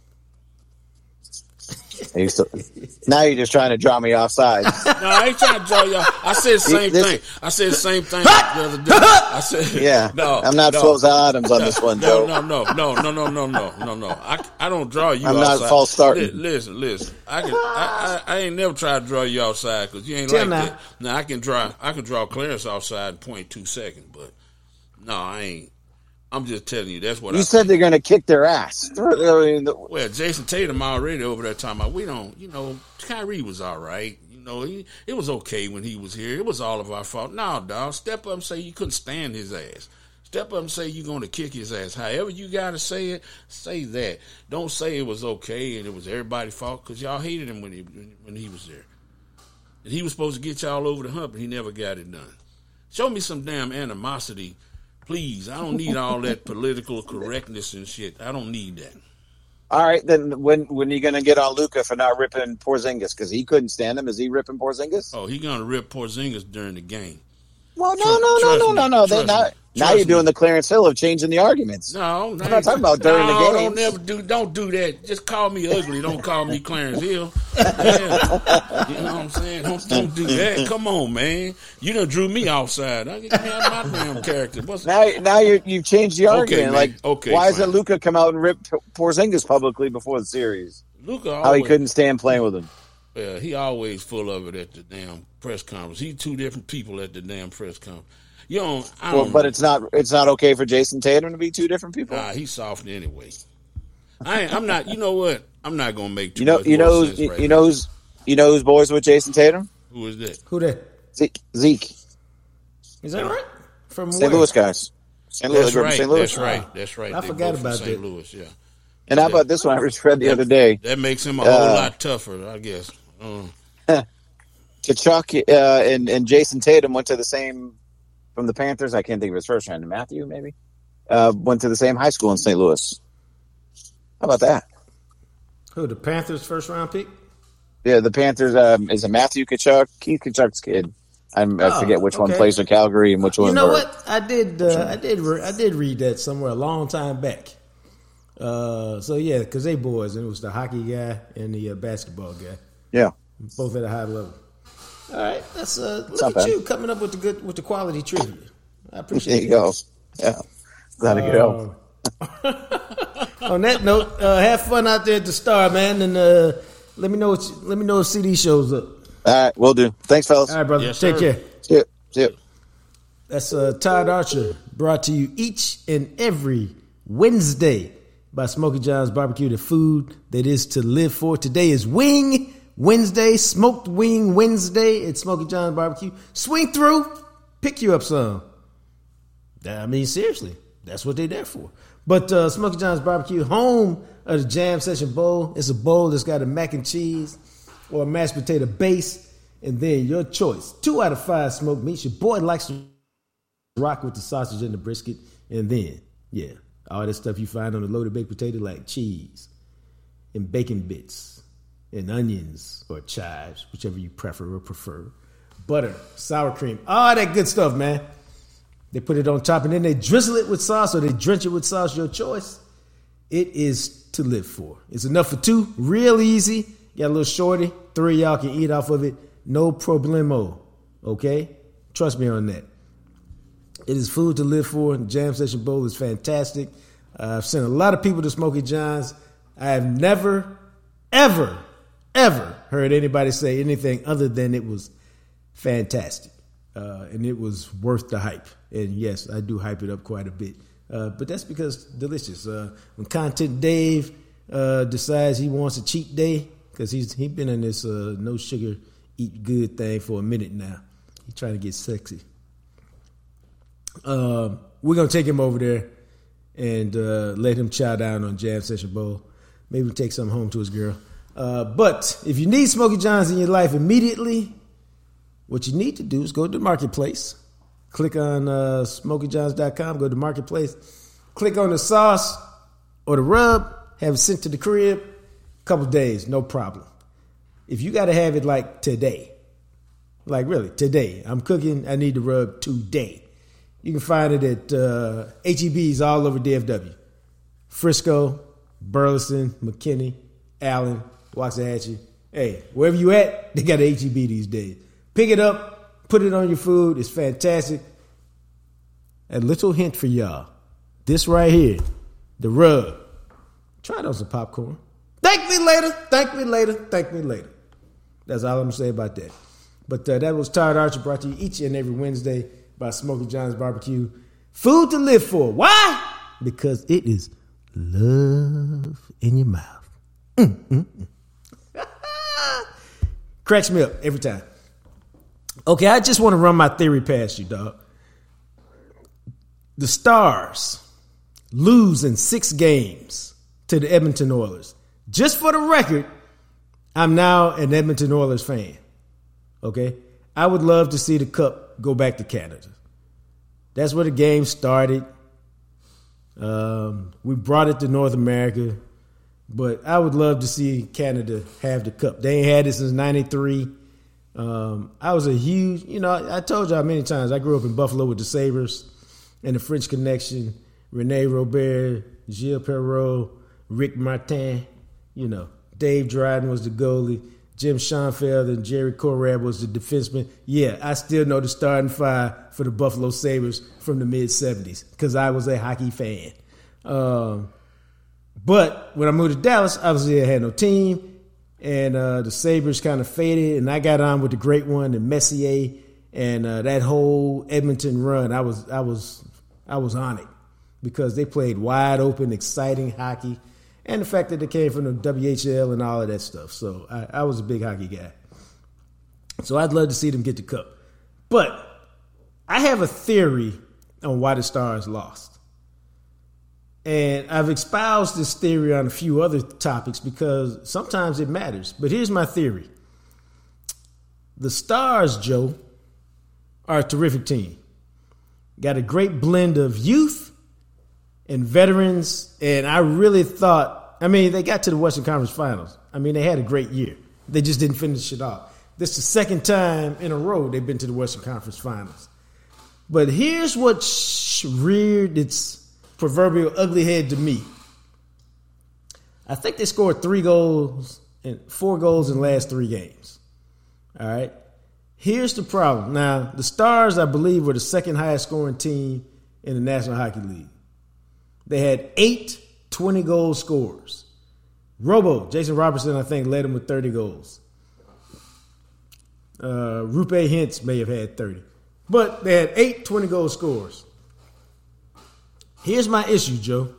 You still, now you're just trying to draw me off sides. No, I ain't trying to draw y'all. I said the same This- thing. I said the same thing the other day. I said, Yeah, no, I'm not no, false Adams on this one, no, Joe. no, no, no, no, no, no, no, no, no. I, I don't draw you. I'm not outside. false starting. Li- Listen, listen. I can. I, I, I ain't never tried to draw you outside because you ain't Tell like now. that. Now I can draw. I can draw Clarence outside in point two seconds, but no, I ain't. I'm just telling you. That's what You I said think. they're going to kick their ass. I mean, the- Well, Jason Tatum already over there talking about we don't, you know, Kyrie was all right. You know, he, it was okay when he was here. It was all of our fault. No, dog, step up and say you couldn't stand his ass. Step up and say you're going to kick his ass. However you got to say it, say that. Don't say it was okay and it was everybody's fault because y'all hated him when he when he was there. And he was supposed to get y'all over the hump and he never got it done. Show me some damn animosity. Please, I don't need all that political correctness and shit. I don't need that. all right, then when when are you going to get on Luka for not ripping Porzingis? Because he couldn't stand him. Is he ripping Porzingis? Oh, he gonna rip Porzingis during the game. Well, no, Trust- no, no, trust no, me. no, no. They Trust not, me. now Trust you're doing me. the Clarence Hill of changing the arguments. No, I'm not talking about during no, the Don't games. never do. Don't do that. Just call me ugly. Don't call me Clarence Hill. Yeah. You know what I'm saying? Don't don't do that. Come on, man. You done drew me outside. I get me out of my damn character. What's Now, now you're, you've changed the argument. man. Like, Okay, why fine. isn't Luka come out and rip Porzingis publicly before the series? Luka? How he Always, couldn't stand playing with him. yeah, he always full of it at the damn press conference. He two different people at the damn press conference. You don't. I Well, don't. but it's not it's not okay for Jason Tatum to be two different people. Nah, he's soft anyway. I ain't, I'm not. You know what? I'm not gonna make too you know, much you more know, sense you, right you now. know who's you know who's boys with Jason Tatum? Who is that? Who that? Zeke, Zeke. Is that right? From Saint where? Louis guys. Saint Louis, That's from right. Saint Louis. That's right. That's right. I They forgot both from about Saint that. Louis. Yeah. And how about this one? I just read the other day. That makes him a Uh, whole lot tougher, I guess. Um, Kachuk uh, and and Jason Tatum went to the same from the Panthers. I can't think of his first name. Matthew, maybe. Uh, went to the same high school in Saint Louis. How about that? Who, the Panthers' first round pick? Yeah, the Panthers um, is a Matthew Kachuk, Keith Kachuk's kid. I'm, I forget Oh, which one okay. plays for Calgary and which one. You know or- what? I did. Uh, I did. Re- I did read that somewhere a long time back. Uh, so yeah, because they boys, and it was the hockey guy and the uh, basketball guy, Yeah. both at a high level. All right, that's uh, not look at bad. you coming up with the good with the quality trivia. I appreciate There you it. go. Yeah. Glad to get help. On that note, uh, have fun out there at the Star, man, and uh, let me know. What you, let me know if C D shows up. All right, will do. Thanks, fellas. All right, brother. Yes, Take sir. care. See you. See you. That's uh, Todd Archer, brought to you each and every Wednesday by Smokey John's Barbecue, the food that is to live for. Today is Wing Wednesday, Smoked Wing Wednesday at Smokey John's Barbecue. Swing through, pick you up some. I mean, seriously, that's what they're there for. But uh, Smokey John's Barbecue, home of the Jam Session Bowl. It's a bowl that's got a mac and cheese or a mashed potato base, and then your choice. Two out of five smoked meats. Your boy likes to rock with the sausage and the brisket, and then, yeah, all that stuff you find on a loaded baked potato like cheese and bacon bits and onions or chives, whichever you prefer or prefer. Butter, sour cream, all that good stuff, man. They put it on top, and then they drizzle it with sauce or they drench it with sauce, your choice. It is to live for. It's enough for two, real easy. You got a little shorty, three of y'all can eat off of it. No problemo, okay? Trust me on that. It is food to live for. The Jam Session Bowl is fantastic. Uh, I've sent a lot of people to Smokey John's. I have never, ever, ever heard anybody say anything other than it was fantastic. Uh, and it was worth the hype. And yes, I do hype it up quite a bit. Uh, but that's because it's delicious. Uh, when Content Dave uh, decides he wants a cheat day, because he's he been in this uh, no sugar, eat good thing for a minute now. He's trying to get sexy. Uh, we're going to take him over there and uh, let him chow down on Jam Session Bowl. Maybe we'll take something home to his girl. Uh, but if you need Smokey John's in your life immediately, what you need to do is go to the marketplace. Click on uh, smokey johns dot com, go to marketplace. Click on the sauce or the rub, have it sent to the crib. Couple days, no problem. If you got to have it like today, like really today, I'm cooking, I need the rub today. You can find it at uh, H E B's all over D F W. Frisco, Burleson, McKinney, Allen, Waxahachie. Hey, wherever you at, they got an H E B these days. Pick it up, put it on your food. It's fantastic. A little hint for y'all. This right here, the rub. Try it on some popcorn. Thank me later, thank me later, thank me later. That's all I'm going to say about that. But uh, that was Todd Archer, brought to you each and every Wednesday by Smokey John's Barbecue. Food to live for. Why? Because it is love in your mouth. Mm, mm, mm. Cracks me up every time. Okay, I just want to run my theory past you, dog. The Stars lose in six games to the Edmonton Oilers. Just for the record, I'm now an Edmonton Oilers fan. Okay? I would love to see the cup go back to Canada. That's where the game started. Um, we brought it to North America, but I would love to see Canada have the cup. They ain't had it since ninety-three. Um, I was a huge, you know, I, I told y'all many times, I grew up in Buffalo with the Sabres and the French Connection, Rene Robert, Gilles Perreault, Rick Martin, you know, Dave Dryden was the goalie, Jim Schoenfeld and Jerry Corrad was the defenseman. Yeah, I still know the starting five for the Buffalo Sabres from the mid-seventies because I was a hockey fan. Um, but when I moved to Dallas, obviously I had no team. And uh, the Sabres kind of faded, and I got on with the great one, and Messier, and uh, that whole Edmonton run. I was, I was, I was on it because they played wide open, exciting hockey, and the fact that they came from the W H L and all of that stuff. So I, I was a big hockey guy. So I'd love to see them get the cup, but I have a theory on why the Stars lost. And I've espoused this theory on a few other topics because sometimes it matters. But here's my theory. The Stars, Joe, are a terrific team. Got a great blend of youth and veterans. And I really thought, I mean, they got to the Western Conference Finals. I mean, they had a great year. They just didn't finish it off. This is the second time in a row they've been to the Western Conference Finals. But here's what sh- reared its proverbial ugly head to me. I think they scored three goals and four goals in the last three games. All right. Here's the problem. Now, the Stars, I believe, were the second highest scoring team in the National Hockey League. They had eight twenty-goal scorers. Robo, Jason Robertson, I think, led them with thirty goals. Uh, Rupe Hintz may have had thirty. But they had eight twenty-goal scorers. Here's my issue, Joe.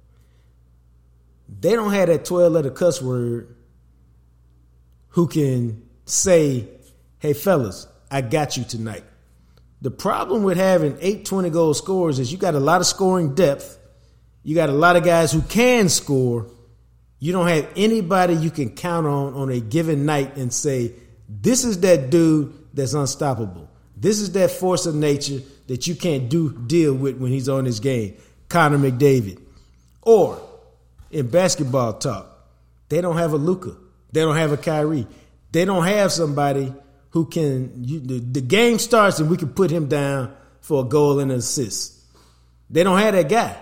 They don't have that twelve-letter cuss word who can say, hey, fellas, I got you tonight. The problem with having eight twenty-goal scorers is you got a lot of scoring depth. You got a lot of guys who can score. You don't have anybody you can count on on a given night and say, this is that dude that's unstoppable. This is that force of nature that you can't do deal with when he's on his game. Connor McDavid. Or, in basketball talk, they don't have a Luka. They don't have a Kyrie. They don't have somebody who can, you, the, the game starts and we can put him down for a goal and an assist. They don't have that guy.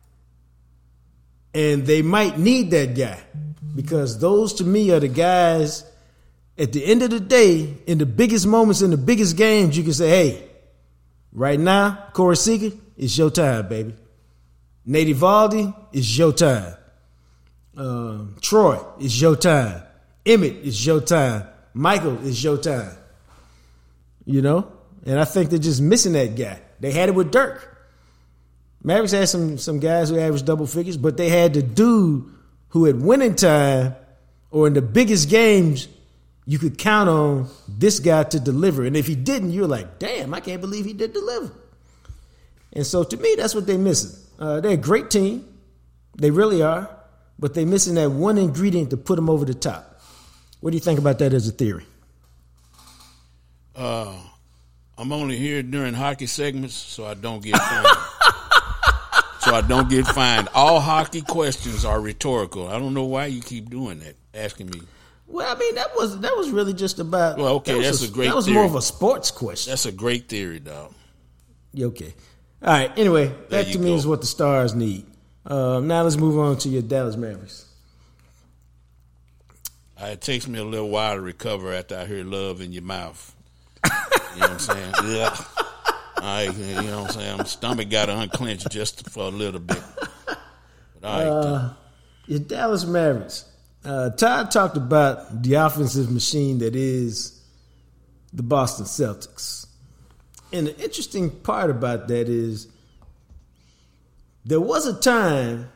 And they might need that guy because those, to me, are the guys, at the end of the day, in the biggest moments, in the biggest games, you can say, hey, right now, Corey Seager, it's your time, baby. Nate Eovaldi, it's your time. Um, Troy, it's your time. Emmett, it's your time. Michael, it's your time. You know? And I think they're just missing that guy. They had it with Dirk. Mavericks had some some guys who averaged double figures, but they had the dude who at winning time or in the biggest games, you could count on this guy to deliver. And if he didn't, you're like, damn, I can't believe he did deliver. And so to me, that's what they're missing. Uh, they're a great team. They really are. But they're missing that one ingredient to put them over the top. What do you think about that as a theory? Uh, I'm only here during hockey segments, so I don't get fined. so I don't get fined. All hockey questions are rhetorical. I don't know why you keep doing that, asking me. Well, I mean, that was that was really just about. Well, okay, that that's a, a great. That was theory. more of a sports question. That's a great theory, dog. Okay. All right. Anyway, There that you to me go. is what the Stars need. Uh, now let's move on to your Dallas Mavericks. Uh, it takes me a little while to recover after I hear love in your mouth. You know what I'm saying? Yeah. I, you know what I'm saying? My stomach got to unclench just for a little bit. But all right. Uh, your Dallas Mavericks. Uh, Todd talked about the offensive machine that is the Boston Celtics. And the interesting part about that is there was a time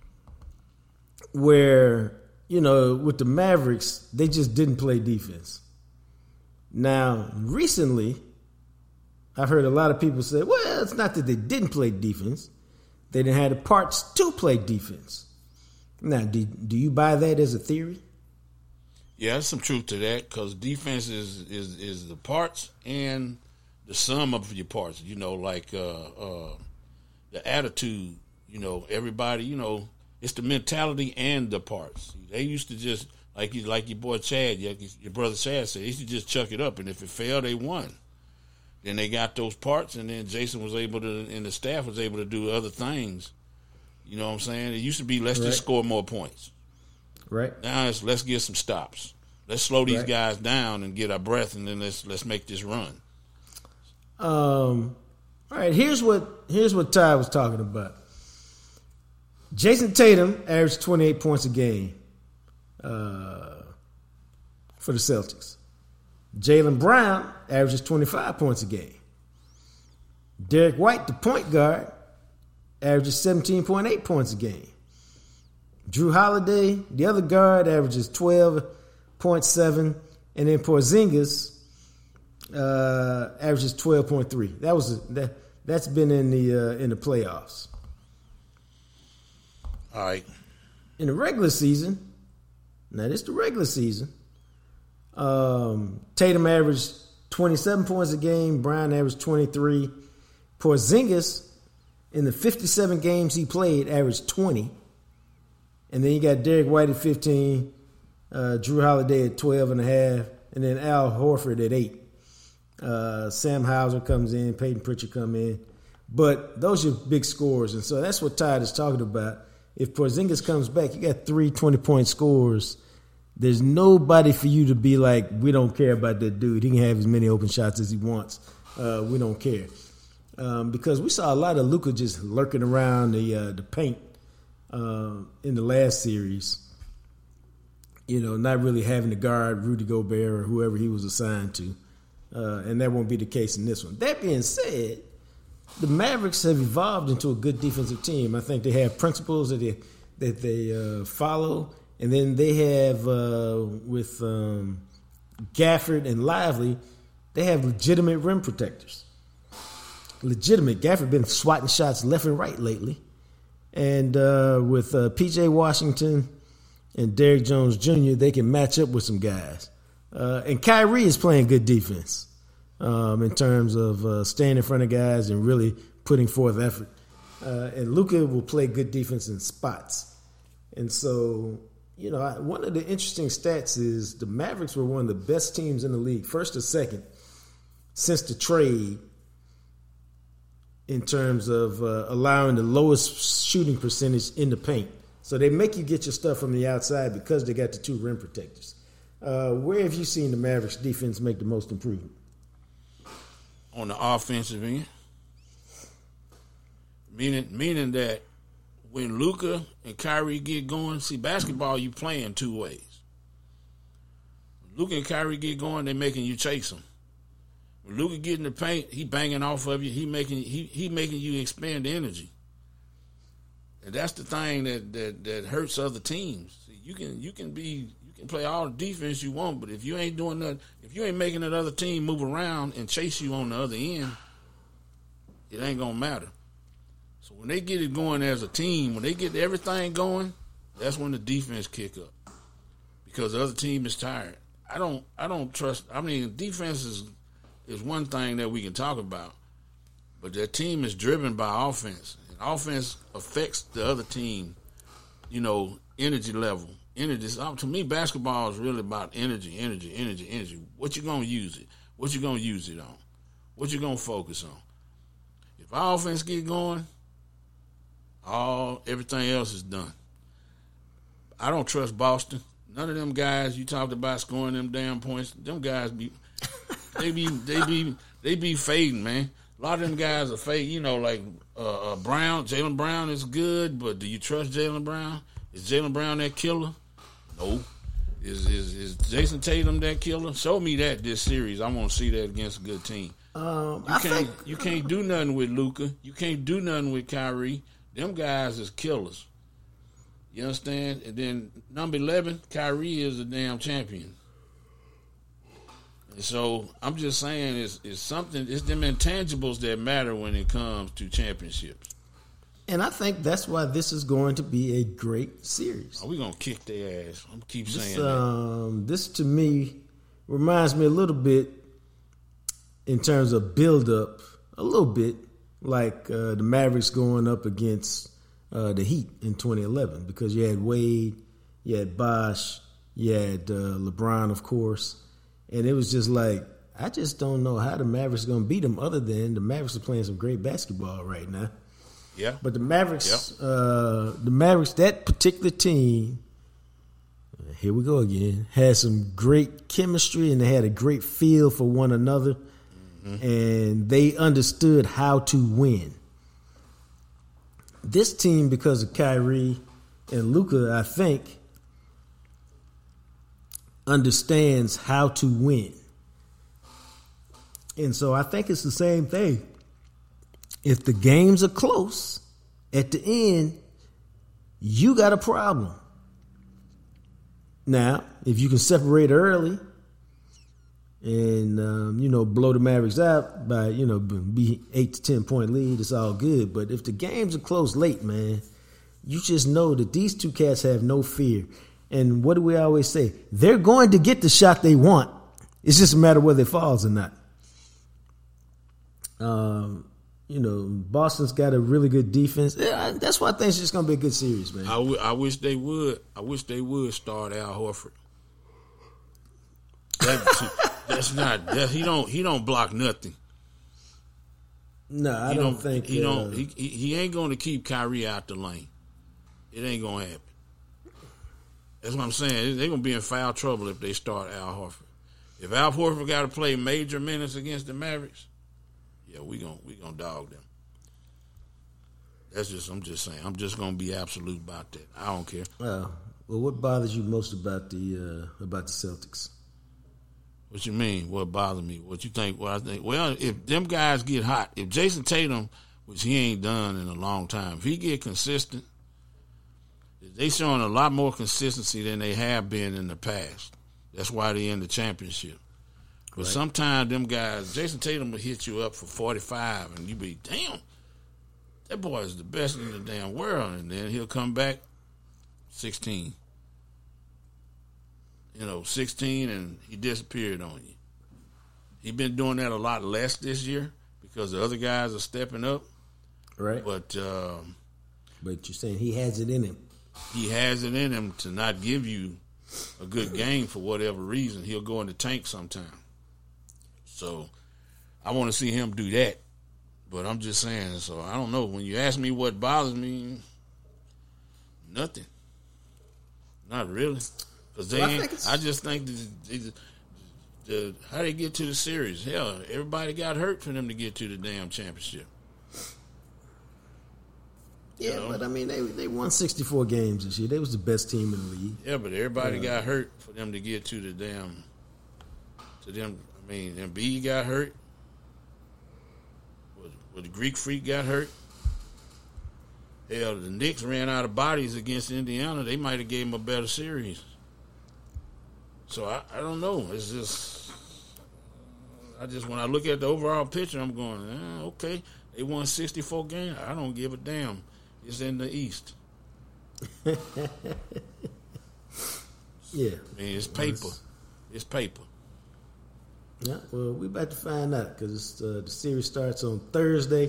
where, you know, with the Mavericks, they just didn't play defense. Now, recently, I've heard a lot of people say, well, it's not that they didn't play defense. They didn't have the parts to play defense. Now, do, do you buy that as a theory? Yeah, there's some truth to that because defense is, is, is the parts and the sum of your parts. You know, like uh, uh, the attitude, you know, everybody, you know, it's the mentality and the parts. They used to just, like you, like your boy Chad, your, your brother Chad said, they used to just chuck it up, and if it failed, they won. Then they got those parts, and then Jason was able to, and the staff was able to do other things. You know what I'm saying? It used to be, let's Right. just score more points. Right. Now it's, let's get some stops. Let's slow these Right. guys down and get our breath, and then let's let's make this run. Um, all right, here's what here's what Ty was talking about. Jason Tatum averaged twenty-eight points a game uh, for the Celtics. Jaylen Brown averages twenty-five points a game. Derek White, the point guard, averages seventeen point eight points a game. Drew Holiday, the other guard, averages twelve point seven, and then Porzingis uh, averages twelve point three. That was a, that. That's been in the uh, in the playoffs. All right. In the regular season, now this is the regular season. Um, Tatum averaged twenty-seven points a game. Brown averaged twenty-three. Porzingis, in the fifty-seven games he played, averaged twenty. And then you got Derek White at fifteen, uh, Drew Holiday at twelve and a half, and then Al Horford at eight. Uh, Sam Hauser comes in, Peyton Pritchard come in. But those are big scores, and so that's what Todd is talking about. If Porzingis comes back, you got three twenty-point scores. There's nobody for you to be like, we don't care about that dude. He can have as many open shots as he wants. Uh, we don't care. Um, because we saw a lot of Luka just lurking around the uh, the paint uh, in the last series. You know, not really having to guard Rudy Gobert or whoever he was assigned to. Uh, and that won't be the case in this one. That being said, the Mavericks have evolved into a good defensive team. I think they have principles that they that they uh, follow, and then they have uh, with um, Gafford and Lively, they have legitimate rim protectors. Legitimate. Gafford been swatting shots left and right lately, and uh, with uh, P J Washington and Derrick Jones Junior, they can match up with some guys. Uh, and Kyrie is playing good defense. Um, in terms of uh, staying in front of guys and really putting forth effort. Uh, and Luka will play good defense in spots. And so, you know, I, one of the interesting stats is the Mavericks were one of the best teams in the league, first or second, since the trade in terms of uh, allowing the lowest shooting percentage in the paint. So they make you get your stuff from the outside because they got the two rim protectors. Uh, where have you seen the Mavericks defense make the most improvement? On the offensive end, meaning meaning that when Luka and Kyrie get going, see, basketball you playing two ways. When Luka and Kyrie get going, they making you chase them. When Luka get in the paint, he banging off of you. He making he he making you expend energy, and that's the thing that that, that hurts other teams. See, you can you can be. You can play all the defense you want, but if you ain't doing nothing, if you ain't making that other team move around and chase you on the other end, it ain't gonna matter. So when they get it going as a team, when they get everything going, that's when the defense kick up because the other team is tired. I don't, I don't trust. I mean, defense is is one thing that we can talk about, but that team is driven by offense, and offense affects the other team. You know, energy level. Energy. To me, basketball is really about energy, energy, energy, energy. What you gonna use it? What you gonna use it on? What you gonna focus on? If our offense get going, all everything else is done. I don't trust Boston. None of them guys you talked about scoring them damn points. Them guys be they be they be they be fading, man. A lot of them guys are fading. You know, like uh, uh, Brown, Jaylen Brown is good, but do you trust Jaylen Brown? Is Jaylen Brown that killer? No. Is, is is Jason Tatum that killer? Show me that this series. I want to see that against a good team. Um, you I can't think you can't do nothing with Luka. You can't do nothing with Kyrie. Them guys is killers. You understand? And then number eleven, Kyrie is a damn champion. And so I'm just saying, it's it's something. It's them intangibles that matter when it comes to championships. And I think that's why this is going to be a great series. Oh, we're going to kick their ass. I'm keep this, saying that. Um, this, to me, reminds me a little bit in terms of build-up, a little bit like uh, the Mavericks going up against uh, the Heat in twenty eleven because you had Wade, you had Bosh, you had uh, LeBron, of course, and it was just like, I just don't know how the Mavericks are going to beat them other than the Mavericks are playing some great basketball right now. Yeah, but the Mavericks, yep. uh, the Mavericks, that particular team, here we go again, had some great chemistry and they had a great feel for one another, mm-hmm. and they understood how to win. This team, because of Kyrie and Luka, I think, understands how to win. And so I think it's the same thing. If the games are close, at the end, you got a problem. Now, if you can separate early and, um, you know, blow the Mavericks out by, you know, be eight to ten point lead, it's all good. But if the games are close late, man, you just know that these two cats have no fear. And what do we always say? They're going to get the shot they want. It's just a matter of whether it falls or not. Um, you know, Boston's got a really good defense. Yeah, that's why I think it's just going to be a good series, man. I, w- I wish they would. I wish they would start Al Horford. that, that's not. That, he don't. He don't block nothing. No, I he don't, don't think he uh, don't. He, he he ain't going to keep Kyrie out the lane. It ain't going to happen. That's what I'm saying. They're going to be in foul trouble if they start Al Horford. If Al Horford got to play major minutes against the Mavericks, yeah, we gonna we gonna dog them. That's just. I'm just saying. I'm just going to be absolute about that. I don't care. Uh, well, what bothers you most about the uh, about the Celtics? What you mean? What bothers me? What you think? What I think? Well, if them guys get hot, if Jason Tatum, which he ain't done in a long time, if he get consistent, they showing a lot more consistency than they have been in the past. That's why they in the championship. But right. Sometimes them guys, Jason Tatum will hit you up for forty-five, and you be, damn, that boy is the best in the damn world. And then he'll come back sixteen. You know, sixteen, and he disappeared on you. He been doing that a lot less this year because the other guys are stepping up. Right. But um, but you're saying he has it in him. He has it in him to not give you a good game for whatever reason. He'll go in the tank sometime. So I want to see him do that. But I'm just saying, so I don't know. When you ask me what bothers me, nothing. Not really. Because they, well, I, I just think the, the, the, how they get to the series. Hell, everybody got hurt for them to get to the damn championship. Yeah, you know? But I mean, they they won sixty-four games this year. They was the best team in the league. Yeah, but everybody uh, got hurt for them to get to the damn. To them, I mean, Embiid got hurt. Well, well, the Greek Freak got hurt. Hell, the Knicks ran out of bodies against Indiana. They might have gave them a better series. So I, I don't know. It's just, I just when I look at the overall picture, I'm going, eh, okay, they won sixty-four games. I don't give a damn. It's in the East. Yeah, I mean, it's paper. It's paper. Yeah, well, we about to find out because uh, the series starts on Thursday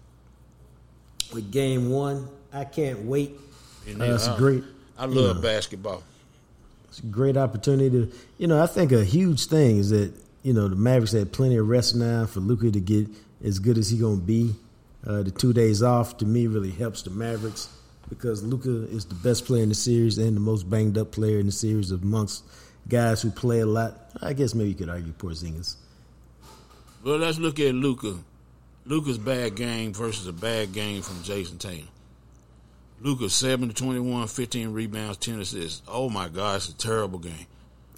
with Game One. I can't wait. Uh, it's I, great. I love you know, basketball. It's a great opportunity to, you know, I think a huge thing is that, you know, the Mavericks had plenty of rest now for Luka to get as good as he going to be. Uh, the two days off, to me, really helps the Mavericks because Luka is the best player in the series and the most banged up player in the series amongst guys who play a lot. I guess maybe you could argue Porzingis. Well, let's look at Luka. Luka's bad game versus a bad game from Jason Tatum. Luka, seven to twenty-one, fifteen rebounds, ten assists. Oh, my God, it's a terrible game.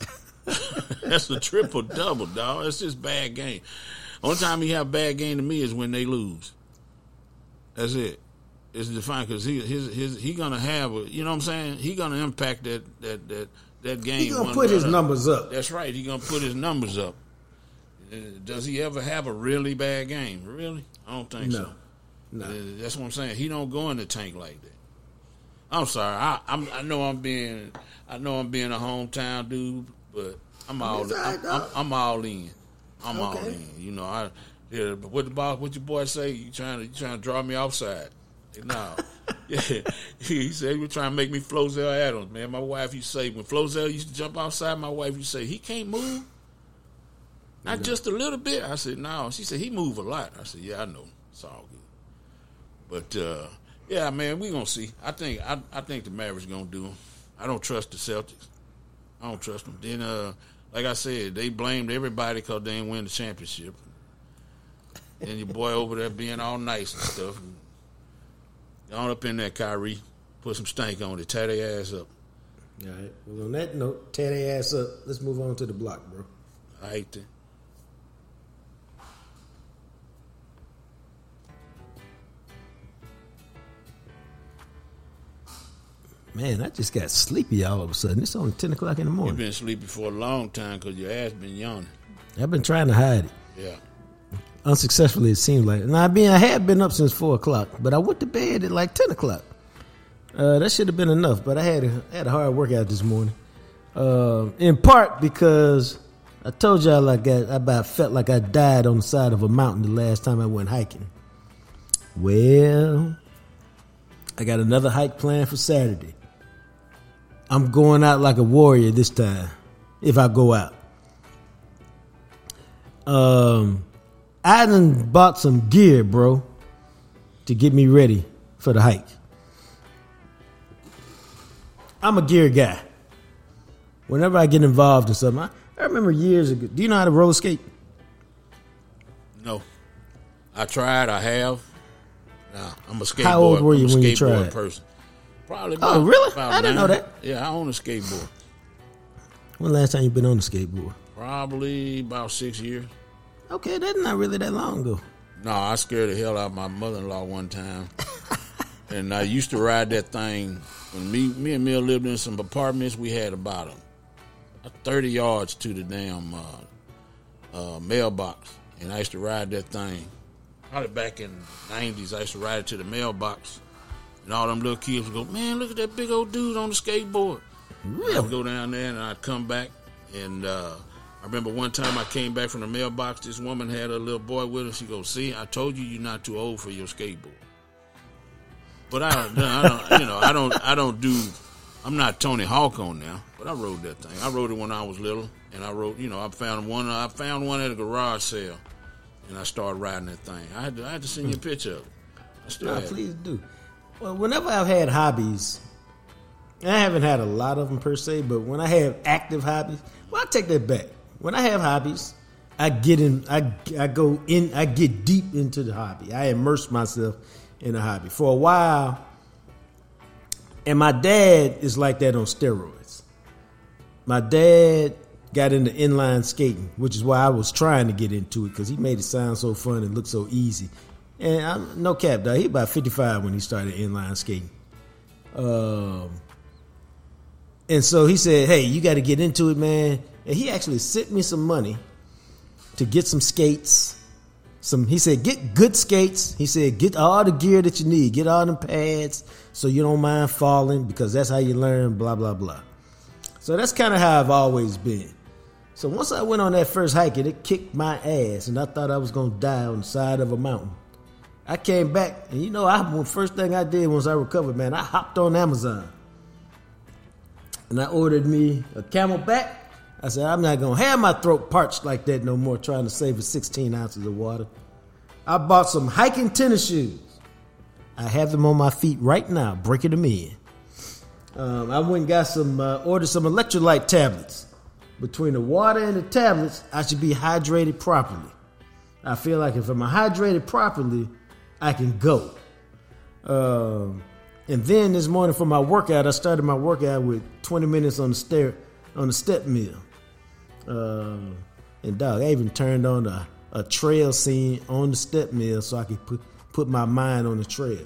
That's a triple-double, dog. It's just bad game. Only time he have a bad game to me is when they lose. That's it. It's defined because he his his he gonna have a, you know what I'm saying? He gonna impact that that that that game. He gonna put his up. numbers up. That's right. He gonna put his numbers up. Does he ever have a really bad game? Really? I don't think no. so. No. That's what I'm saying. He don't go in the tank like that. I'm sorry. I I'm, I know I'm being I know I'm being a hometown dude, but I'm all I'm, I'm, I'm all in. I'm okay. all in. You know, I yeah. But what the boss, what your boy say? You trying to you trying to draw me offside? No. Yeah. He said he was trying to make me Flozell Adams, man. My wife used to say when Flozell used to jump outside, my wife used to say he can't move, not no. just a little bit. I said no. She said he move a lot. I said yeah, I know. It's all good. But uh, yeah, man, we gonna see. I think I I think the Mavericks gonna do them. I don't trust the Celtics. I don't trust them. Then, uh, like I said, they blamed everybody because they didn't win the championship. And your boy over there being all nice and stuff. Gone up in there, Kyrie. Put some stank on it. Tie their ass up. All right. Well, on that note, tie their ass up. Let's move on to the block, bro. I hate that. Man, I just got sleepy all of a sudden. It's only ten o'clock in the morning. You've been sleepy for a long time because your ass been yawning. I've been trying to hide it. Yeah. Unsuccessfully, it seems like. Now, I mean, I had been up since four o'clock, but I went to bed at like ten o'clock. Uh, that should have been enough, but I had a, had a hard workout this morning. Uh, in part because I told y'all I got, I about felt like I died on the side of a mountain the last time I went hiking. Well, I got another hike planned for Saturday. I'm going out like a warrior this time, if I go out. Um, I done bought some gear, bro, to get me ready for the hike. I'm a gear guy. Whenever I get involved in something, I, I remember years ago. Do you know how to roller skate? No. I tried. I have. Nah, I'm a skateboard. How old were you I'm a when you skateboard tried? person. Probably about, Oh, really? about I didn't nine. know that. Yeah, I own a skateboard. When last time you been on the skateboard? Probably about six years. Okay, that's not really that long ago. No, I scared the hell out of my mother-in-law one time. And I used to ride that thing. When me, me and Mill lived in some apartments, we had about a, a thirty yards to the damn uh, uh, mailbox. And I used to ride that thing. Probably back in the nineties, I used to ride it to the mailbox. And all them little kids would go, man, look at that big old dude on the skateboard. Really? I'd go down there and I'd come back. And uh, I remember one time I came back from the mailbox. This woman had a little boy with her. She goes, see, I told you you're not too old for your skateboard. But I don't, I don't, you know, I don't, I don't do. I'm not Tony Hawk on now, but I rode that thing. I rode it when I was little, and I rode, you know, I found one. I found one at a garage sale, and I started riding that thing. I had to, I had to send you a picture of it. I still Nah, have it. please do. Well, whenever I've had hobbies, and I haven't had a lot of them per se, but when I have active hobbies, well, I take that back. When I have hobbies, I get in, I, I go in, I get deep into the hobby. I immerse myself in a hobby for a while. And my dad is like that on steroids. My dad got into inline skating, which is why I was trying to get into it, because he made it sound so fun and look so easy. And I'm no cap, dog. He about fifty-five when he started inline skating. Um, and so he said, hey, you got to get into it, man. And he actually sent me some money to get some skates. Some, he said, get good skates. He said, get all the gear that you need. Get all them pads so you don't mind falling, because that's how you learn, blah, blah, blah. So that's kind of how I've always been. So once I went on that first hike, and it kicked my ass, and I thought I was going to die on the side of a mountain. I came back, and you know, I first thing I did once I recovered, man, I hopped on Amazon. And I ordered me a Camelback. I said, I'm not going to have my throat parched like that no more, trying to save sixteen ounces of water. I bought some hiking tennis shoes. I have them on my feet right now, breaking them in. Um, I went and got some, uh, ordered some electrolyte tablets. Between the water and the tablets, I should be hydrated properly. I feel like if I'm hydrated properly, I can go. Um, and then this morning for my workout, I started my workout with twenty minutes on the stair, on the step mill. Uh, and dog, I even turned on a, a trail scene on the step mill so I could put, put my mind on the trail.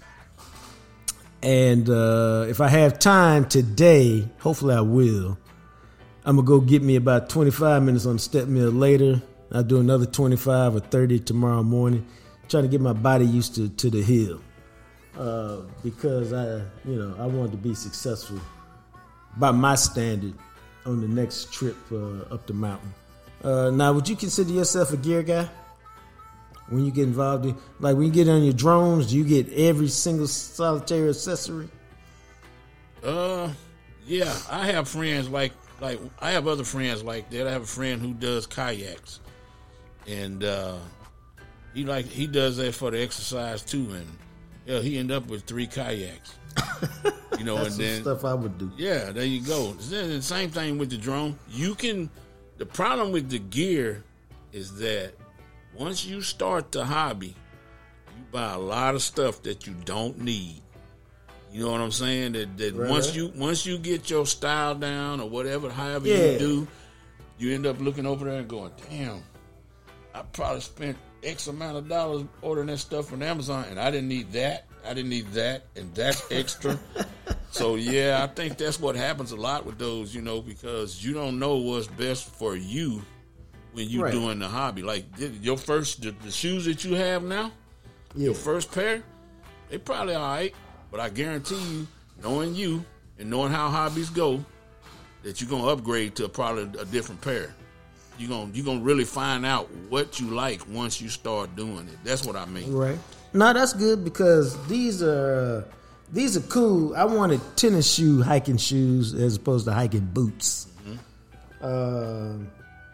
And uh, if I have time today, hopefully I will, I'm going to go get me about twenty-five minutes on the step mill later. I'll do another twenty-five or thirty tomorrow morning, trying to get my body used to, to the hill. Uh, because I, you know, I wanted to be successful by my standard on the next trip uh, up the mountain. Uh, now, would you consider yourself a gear guy? When you get involved in, like when you get on your drones, do you get every single solitary accessory? Uh, yeah, I have friends like, like I have other friends like that. I have a friend who does kayaks, and uh, he like he does that for the exercise too. And yeah, he ended up with three kayaks. You know, That's and then stuff I would do. Yeah, there you go. Then the same thing with the drone. You can. The problem with the gear is that once you start the hobby, you buy a lot of stuff that you don't need. You know what I'm saying? That, that Right. once you once you get your style down or whatever, however Yeah. you do, you end up looking over there and going, "Damn, I probably spent X amount of dollars ordering that stuff from Amazon, and I didn't need that. I didn't need that, and that's extra." So yeah, I think that's what happens a lot with those, you know, because you don't know what's best for you when you're Right. doing the hobby. Like your first, the, the shoes that you have now, Yeah. your first pair, they probably all right, but I guarantee you, knowing you and knowing how hobbies go, that you're gonna upgrade to probably a different pair. You're gonna you're gonna really find out what you like once you start doing it. That's what I mean. Right. No, that's good because these are uh, these are cool. I wanted tennis shoe hiking shoes as opposed to hiking boots. Mm-hmm. Uh,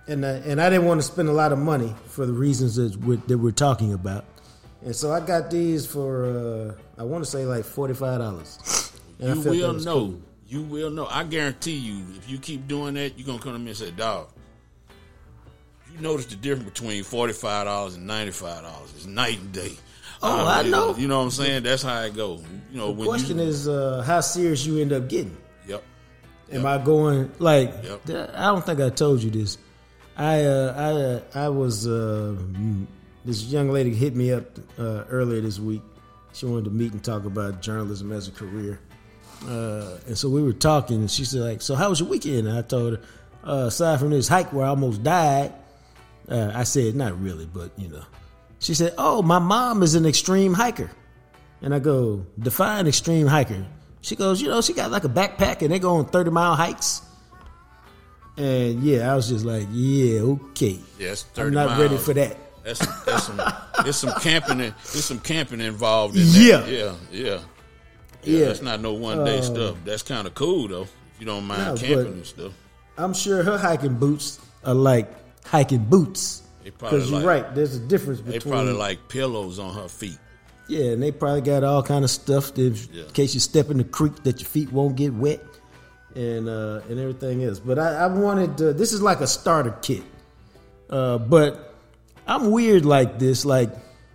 and I, and I didn't want to spend a lot of money for the reasons that we're, that we're talking about, and so I got these for uh, I want to say like forty five dollars. You will know. Cool. You will know. I guarantee you, if you keep doing that, you're gonna come to me and say, "Dog, you notice the difference between forty five dollars and ninety five dollars? It's night and day." Oh, uh, I know. You know what I'm saying? That's how it goes. You know, the when question you, is uh, how serious you end up getting. Yep. Am yep. I going like? Yep. I don't think I told you this. I uh, I uh, I was uh, this young lady hit me up uh, earlier this week. She wanted to meet and talk about journalism as a career, uh, and so we were talking. And she said, "Like, so how was your weekend?" And I told her, uh, aside from this hike where I almost died, uh, I said, "Not really, but you know." She said, "Oh, my mom is an extreme hiker," and I go, "Define extreme hiker." She goes, "You know, she got like a backpack and they go on thirty mile hikes." And yeah, I was just like, yeah, okay. Yes, thirty I'm not miles. ready for that. That's some, that's some, there's some camping. In, there's some camping involved in yeah. that. Yeah, yeah, yeah. Yeah, that's not no one day uh, stuff. That's kind of cool though. If you don't mind no, camping and stuff. I'm sure her hiking boots are like hiking boots. Because you're like, right, there's a difference between. They probably like pillows on her feet. Yeah, and they probably got all kind of stuff that yeah. in case you step in the creek that your feet won't get wet. And uh, and everything else, but I, I wanted to, this is like a starter kit, uh, but I'm weird like this, like,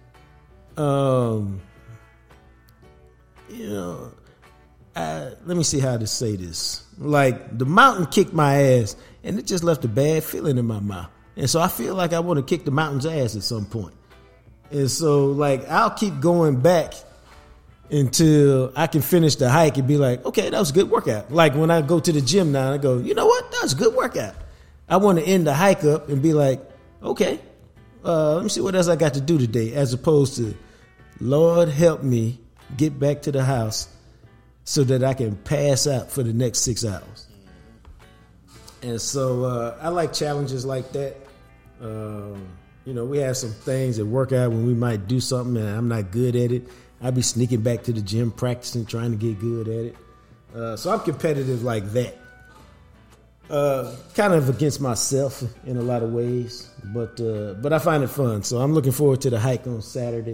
um, you know, I, let me see how to say this. Like the mountain kicked my ass, and it just left a bad feeling in my mouth, and so I feel like I want to kick the mountain's ass at some point, and so like I'll keep going back until I can finish the hike and be like, okay, that was a good workout. Like when I go to the gym now, I go, you know what? That was a good workout. I want to end the hike up and be like, okay, uh, let me see what else I got to do today, as opposed to, Lord, help me get back to the house so that I can pass out for the next six hours. And so uh, I like challenges like that. Um, you know, we have some things that work out when we might do something and I'm not good at it. I'd be sneaking back to the gym, practicing, trying to get good at it. Uh, so I'm competitive like that. Uh, kind of against myself in a lot of ways, but uh, but I find it fun. So I'm looking forward to the hike on Saturday.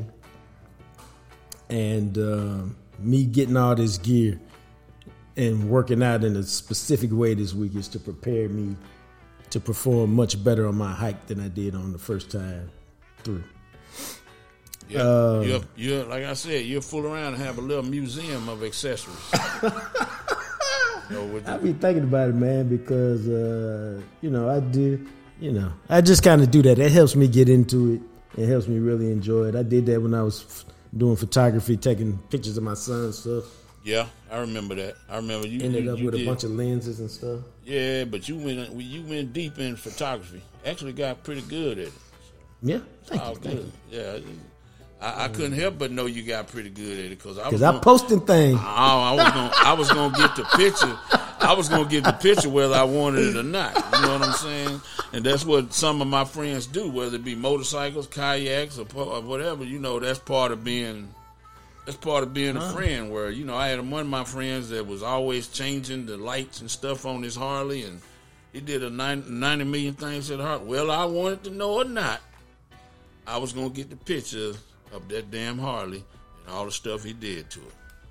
And uh, me getting all this gear and working out in a specific way this week is to prepare me to perform much better on my hike than I did on the first time through. Yeah, uh, you're, you're like I said, you'll fool around and have a little museum of accessories. you know, I be thinking about it, man, because uh, you know I do, you know, I just kind of do that. It helps me get into it. It helps me really enjoy it. I did that when I was f- doing photography, taking pictures of my son and stuff. Yeah, I remember that. I remember you ended you, up you with did. a bunch of lenses and stuff. Yeah, but you went you went deep in photography. Actually, got pretty good at it. Yeah, thank oh, you. Thank you. Yeah. I, I couldn't help but know you got pretty good at it because I was I'm posting things. Oh, I was gonna, I was gonna get the picture. I was gonna get the picture whether I wanted it or not. You know what I'm saying? And that's what some of my friends do, whether it be motorcycles, kayaks, or, or whatever. You know, that's part of being. That's part of being a huh. friend. Where you know, I had one of my friends that was always changing the lights and stuff on his Harley, and he did a ninety, ninety million things at Harley. Well, I wanted to know or not, I was gonna get the picture of that damn Harley and all the stuff he did to it.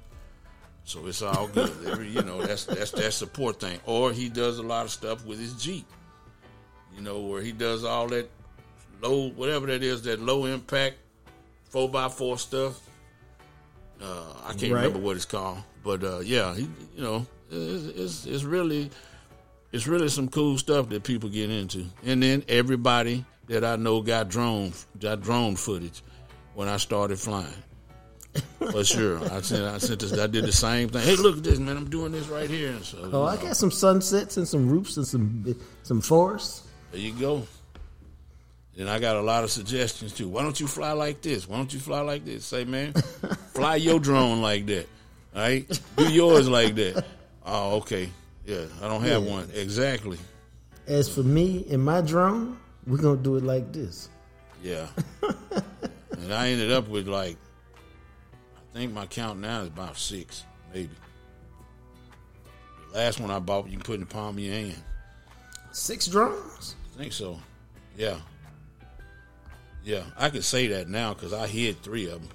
So it's all good. Every, you know, that's that's that support thing. Or he does a lot of stuff with his Jeep. You know, where he does all that low, whatever that is, that low impact four by four stuff. Uh, I can't right. remember what it's called, but uh, yeah, he, you know, it's, it's it's really it's really some cool stuff that people get into. And then everybody that I know got drone got drone footage when I started flying. For sure. I sent I sent this I did the same thing. Hey, look at this, man, I'm doing this right here. And so, oh, I know. Got some sunsets and some roofs and some some forests. There you go. And I got a lot of suggestions too. Why don't you fly like this? Why don't you fly like this? Say, man, fly your drone like that. All right? Do yours like that. Oh, okay. Yeah, I don't have yeah. one. Exactly. As for me and my drone, we're going to do it like this. Yeah. And I ended up with like, I think my count now is about six, maybe. The last one I bought, you can put in the palm of your hand. Six drones? I think so. Yeah. Yeah, I can say that now because I hid three of them.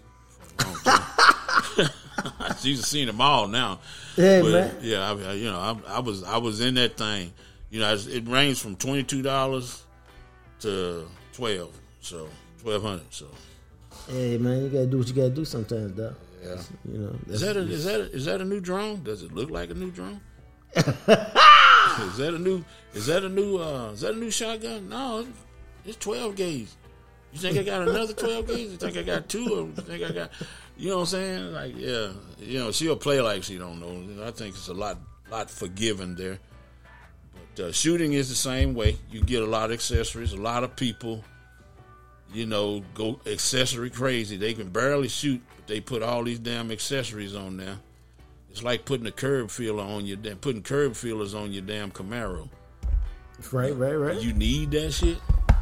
I used to seen them all now. Yeah, but, man. Yeah, I, you know, I, I was I was in that thing. You know, it ranged from twenty two dollars to twelve, so twelve hundred. So. Hey man, you gotta do what you gotta do sometimes, dog. Yeah. You know. Is that a is that a, is that a new drone? Does it look like a new drone? is that a new is that a new uh, is that a new shotgun? No, it's twelve gauge. You think I got another twelve gauge? You think I got two? Or you think I got? You know what I'm saying? Like, yeah, you know, she'll play like she don't know. You know, I think it's a lot lot forgiven there. But uh, shooting is the same way. You get a lot of accessories. A lot of people, you know, go accessory crazy. They can barely shoot, but they put all these damn accessories on there. It's like putting a curb filler on your damn, putting curb fillers on your damn Camaro. Right, right, right. You need that shit.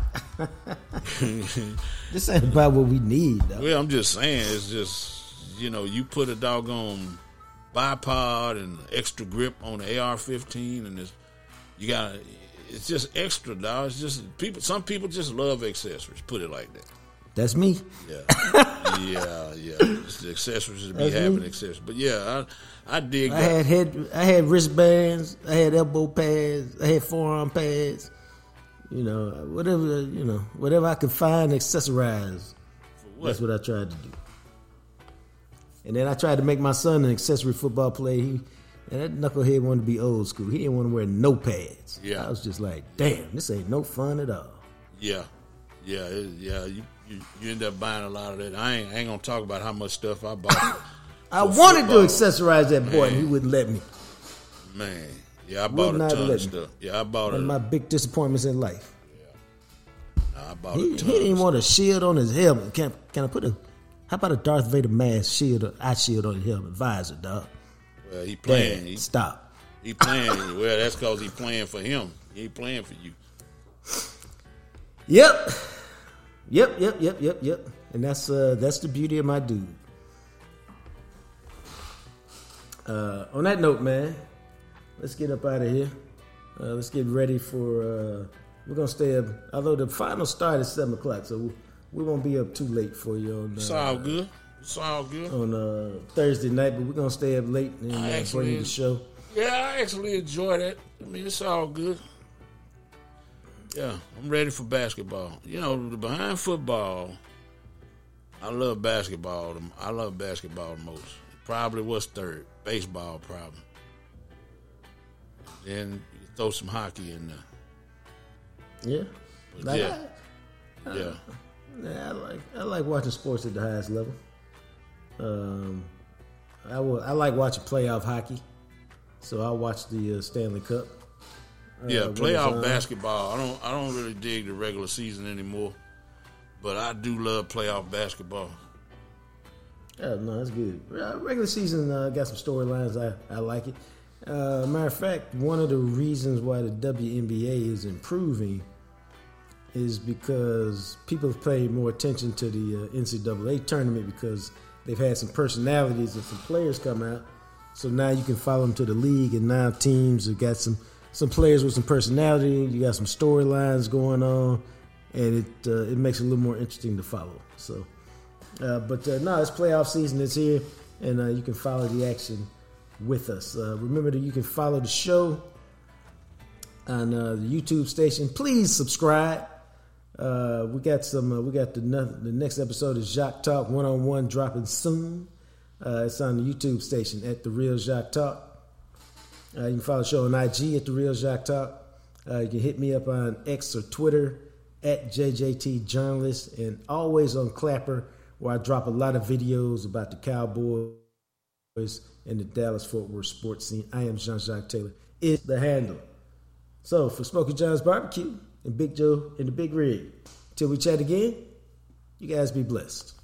This ain't about what we need, though. Well, I'm just saying, it's just, you know, you put a doggone bipod and extra grip on the A R fifteen, and it's, you got, it's just extra, dog. It's just people. Some people just love accessories. Put it like that. That's me. Yeah, yeah, yeah. It's the accessories to be That's having me. accessories. But yeah, I, I dig I that. had head, I had wristbands, I had elbow pads, I had forearm pads. You know, whatever you know, whatever I could find accessorized. What? That's what I tried to do. And then I tried to make my son an accessory football player. He and that knucklehead wanted to be old school. He didn't want to wear no pads. Yeah. I was just like, damn, this ain't no fun at all. Yeah, yeah, it, yeah. You, you you end up buying a lot of that. I ain't I ain't gonna talk about how much stuff I bought. I wanted football. to accessorize that boy, Man. and he wouldn't let me. Man, yeah, I bought Would a not ton let of me. stuff. Yeah, I bought One of a. my big disappointments in life. I bought He, a he ton. didn't of want a shield on his helmet. Can, can I put a, how about a Darth Vader mask shield, or eye shield on his helmet? Visor, dog. Well, he playing. Dad, He, stop. he playing. Well, that's because he playing for him. He ain't playing for you. Yep. Yep, yep, yep, yep, yep. And that's uh, that's the beauty of my dude. Uh, on that note, man, let's get up out of here. Uh, let's get ready for. Uh, we're gonna stay up. Although the final start is seven o'clock, so we, we won't be up too late for you on. Uh, It's all good. It's all good. On uh, Thursday night, but we're gonna stay up late and I uh, actually- bring you the show. Yeah, I actually enjoy that. I mean, it's all good. Yeah, I'm ready for basketball. You know, behind football, I love basketball. I love basketball the most. Probably what's third? Baseball, probably. Then you throw some hockey in there. Yeah. But Like, yeah, I, yeah. yeah, I like I like watching sports at the highest level. Um, I will. I like watching playoff hockey, so I'll watch the uh, Stanley Cup. Uh, Yeah, when it's playoff on. basketball. I don't. I don't really dig the regular season anymore, but I do love playoff basketball. Yeah, no, that's good. Uh, regular season uh, got some storylines. I, I like it. Uh, matter of fact, one of the reasons why the W N B A is improving is because people have paid more attention to the uh, N C double A tournament because they've had some personalities and some players come out. So now you can follow them to the league, and now teams have got some, some players with some personality. You got some storylines going on, and it uh, it makes it a little more interesting to follow. So. Uh, but uh, no, it's playoff season. It's here, and uh, you can follow the action with us. Uh, remember that you can follow the show on uh, the YouTube station. Please subscribe. Uh, we got some. Uh, we got the the next episode of Jacques Talk one on one dropping soon. Uh, it's on the YouTube station at The Real Jacques Talk. Uh, you can follow the show on I G at The Real Jacques Talk. Uh, you can hit me up on X or Twitter at J J T Journalist, and always on Clapper, where I drop a lot of videos about the Cowboys and the Dallas-Fort Worth sports scene. I am Jean-Jacques Taylor. It's the handle. So, for Smokey John's Barbecue and Big Joe and the Big Rig, till we chat again, you guys be blessed.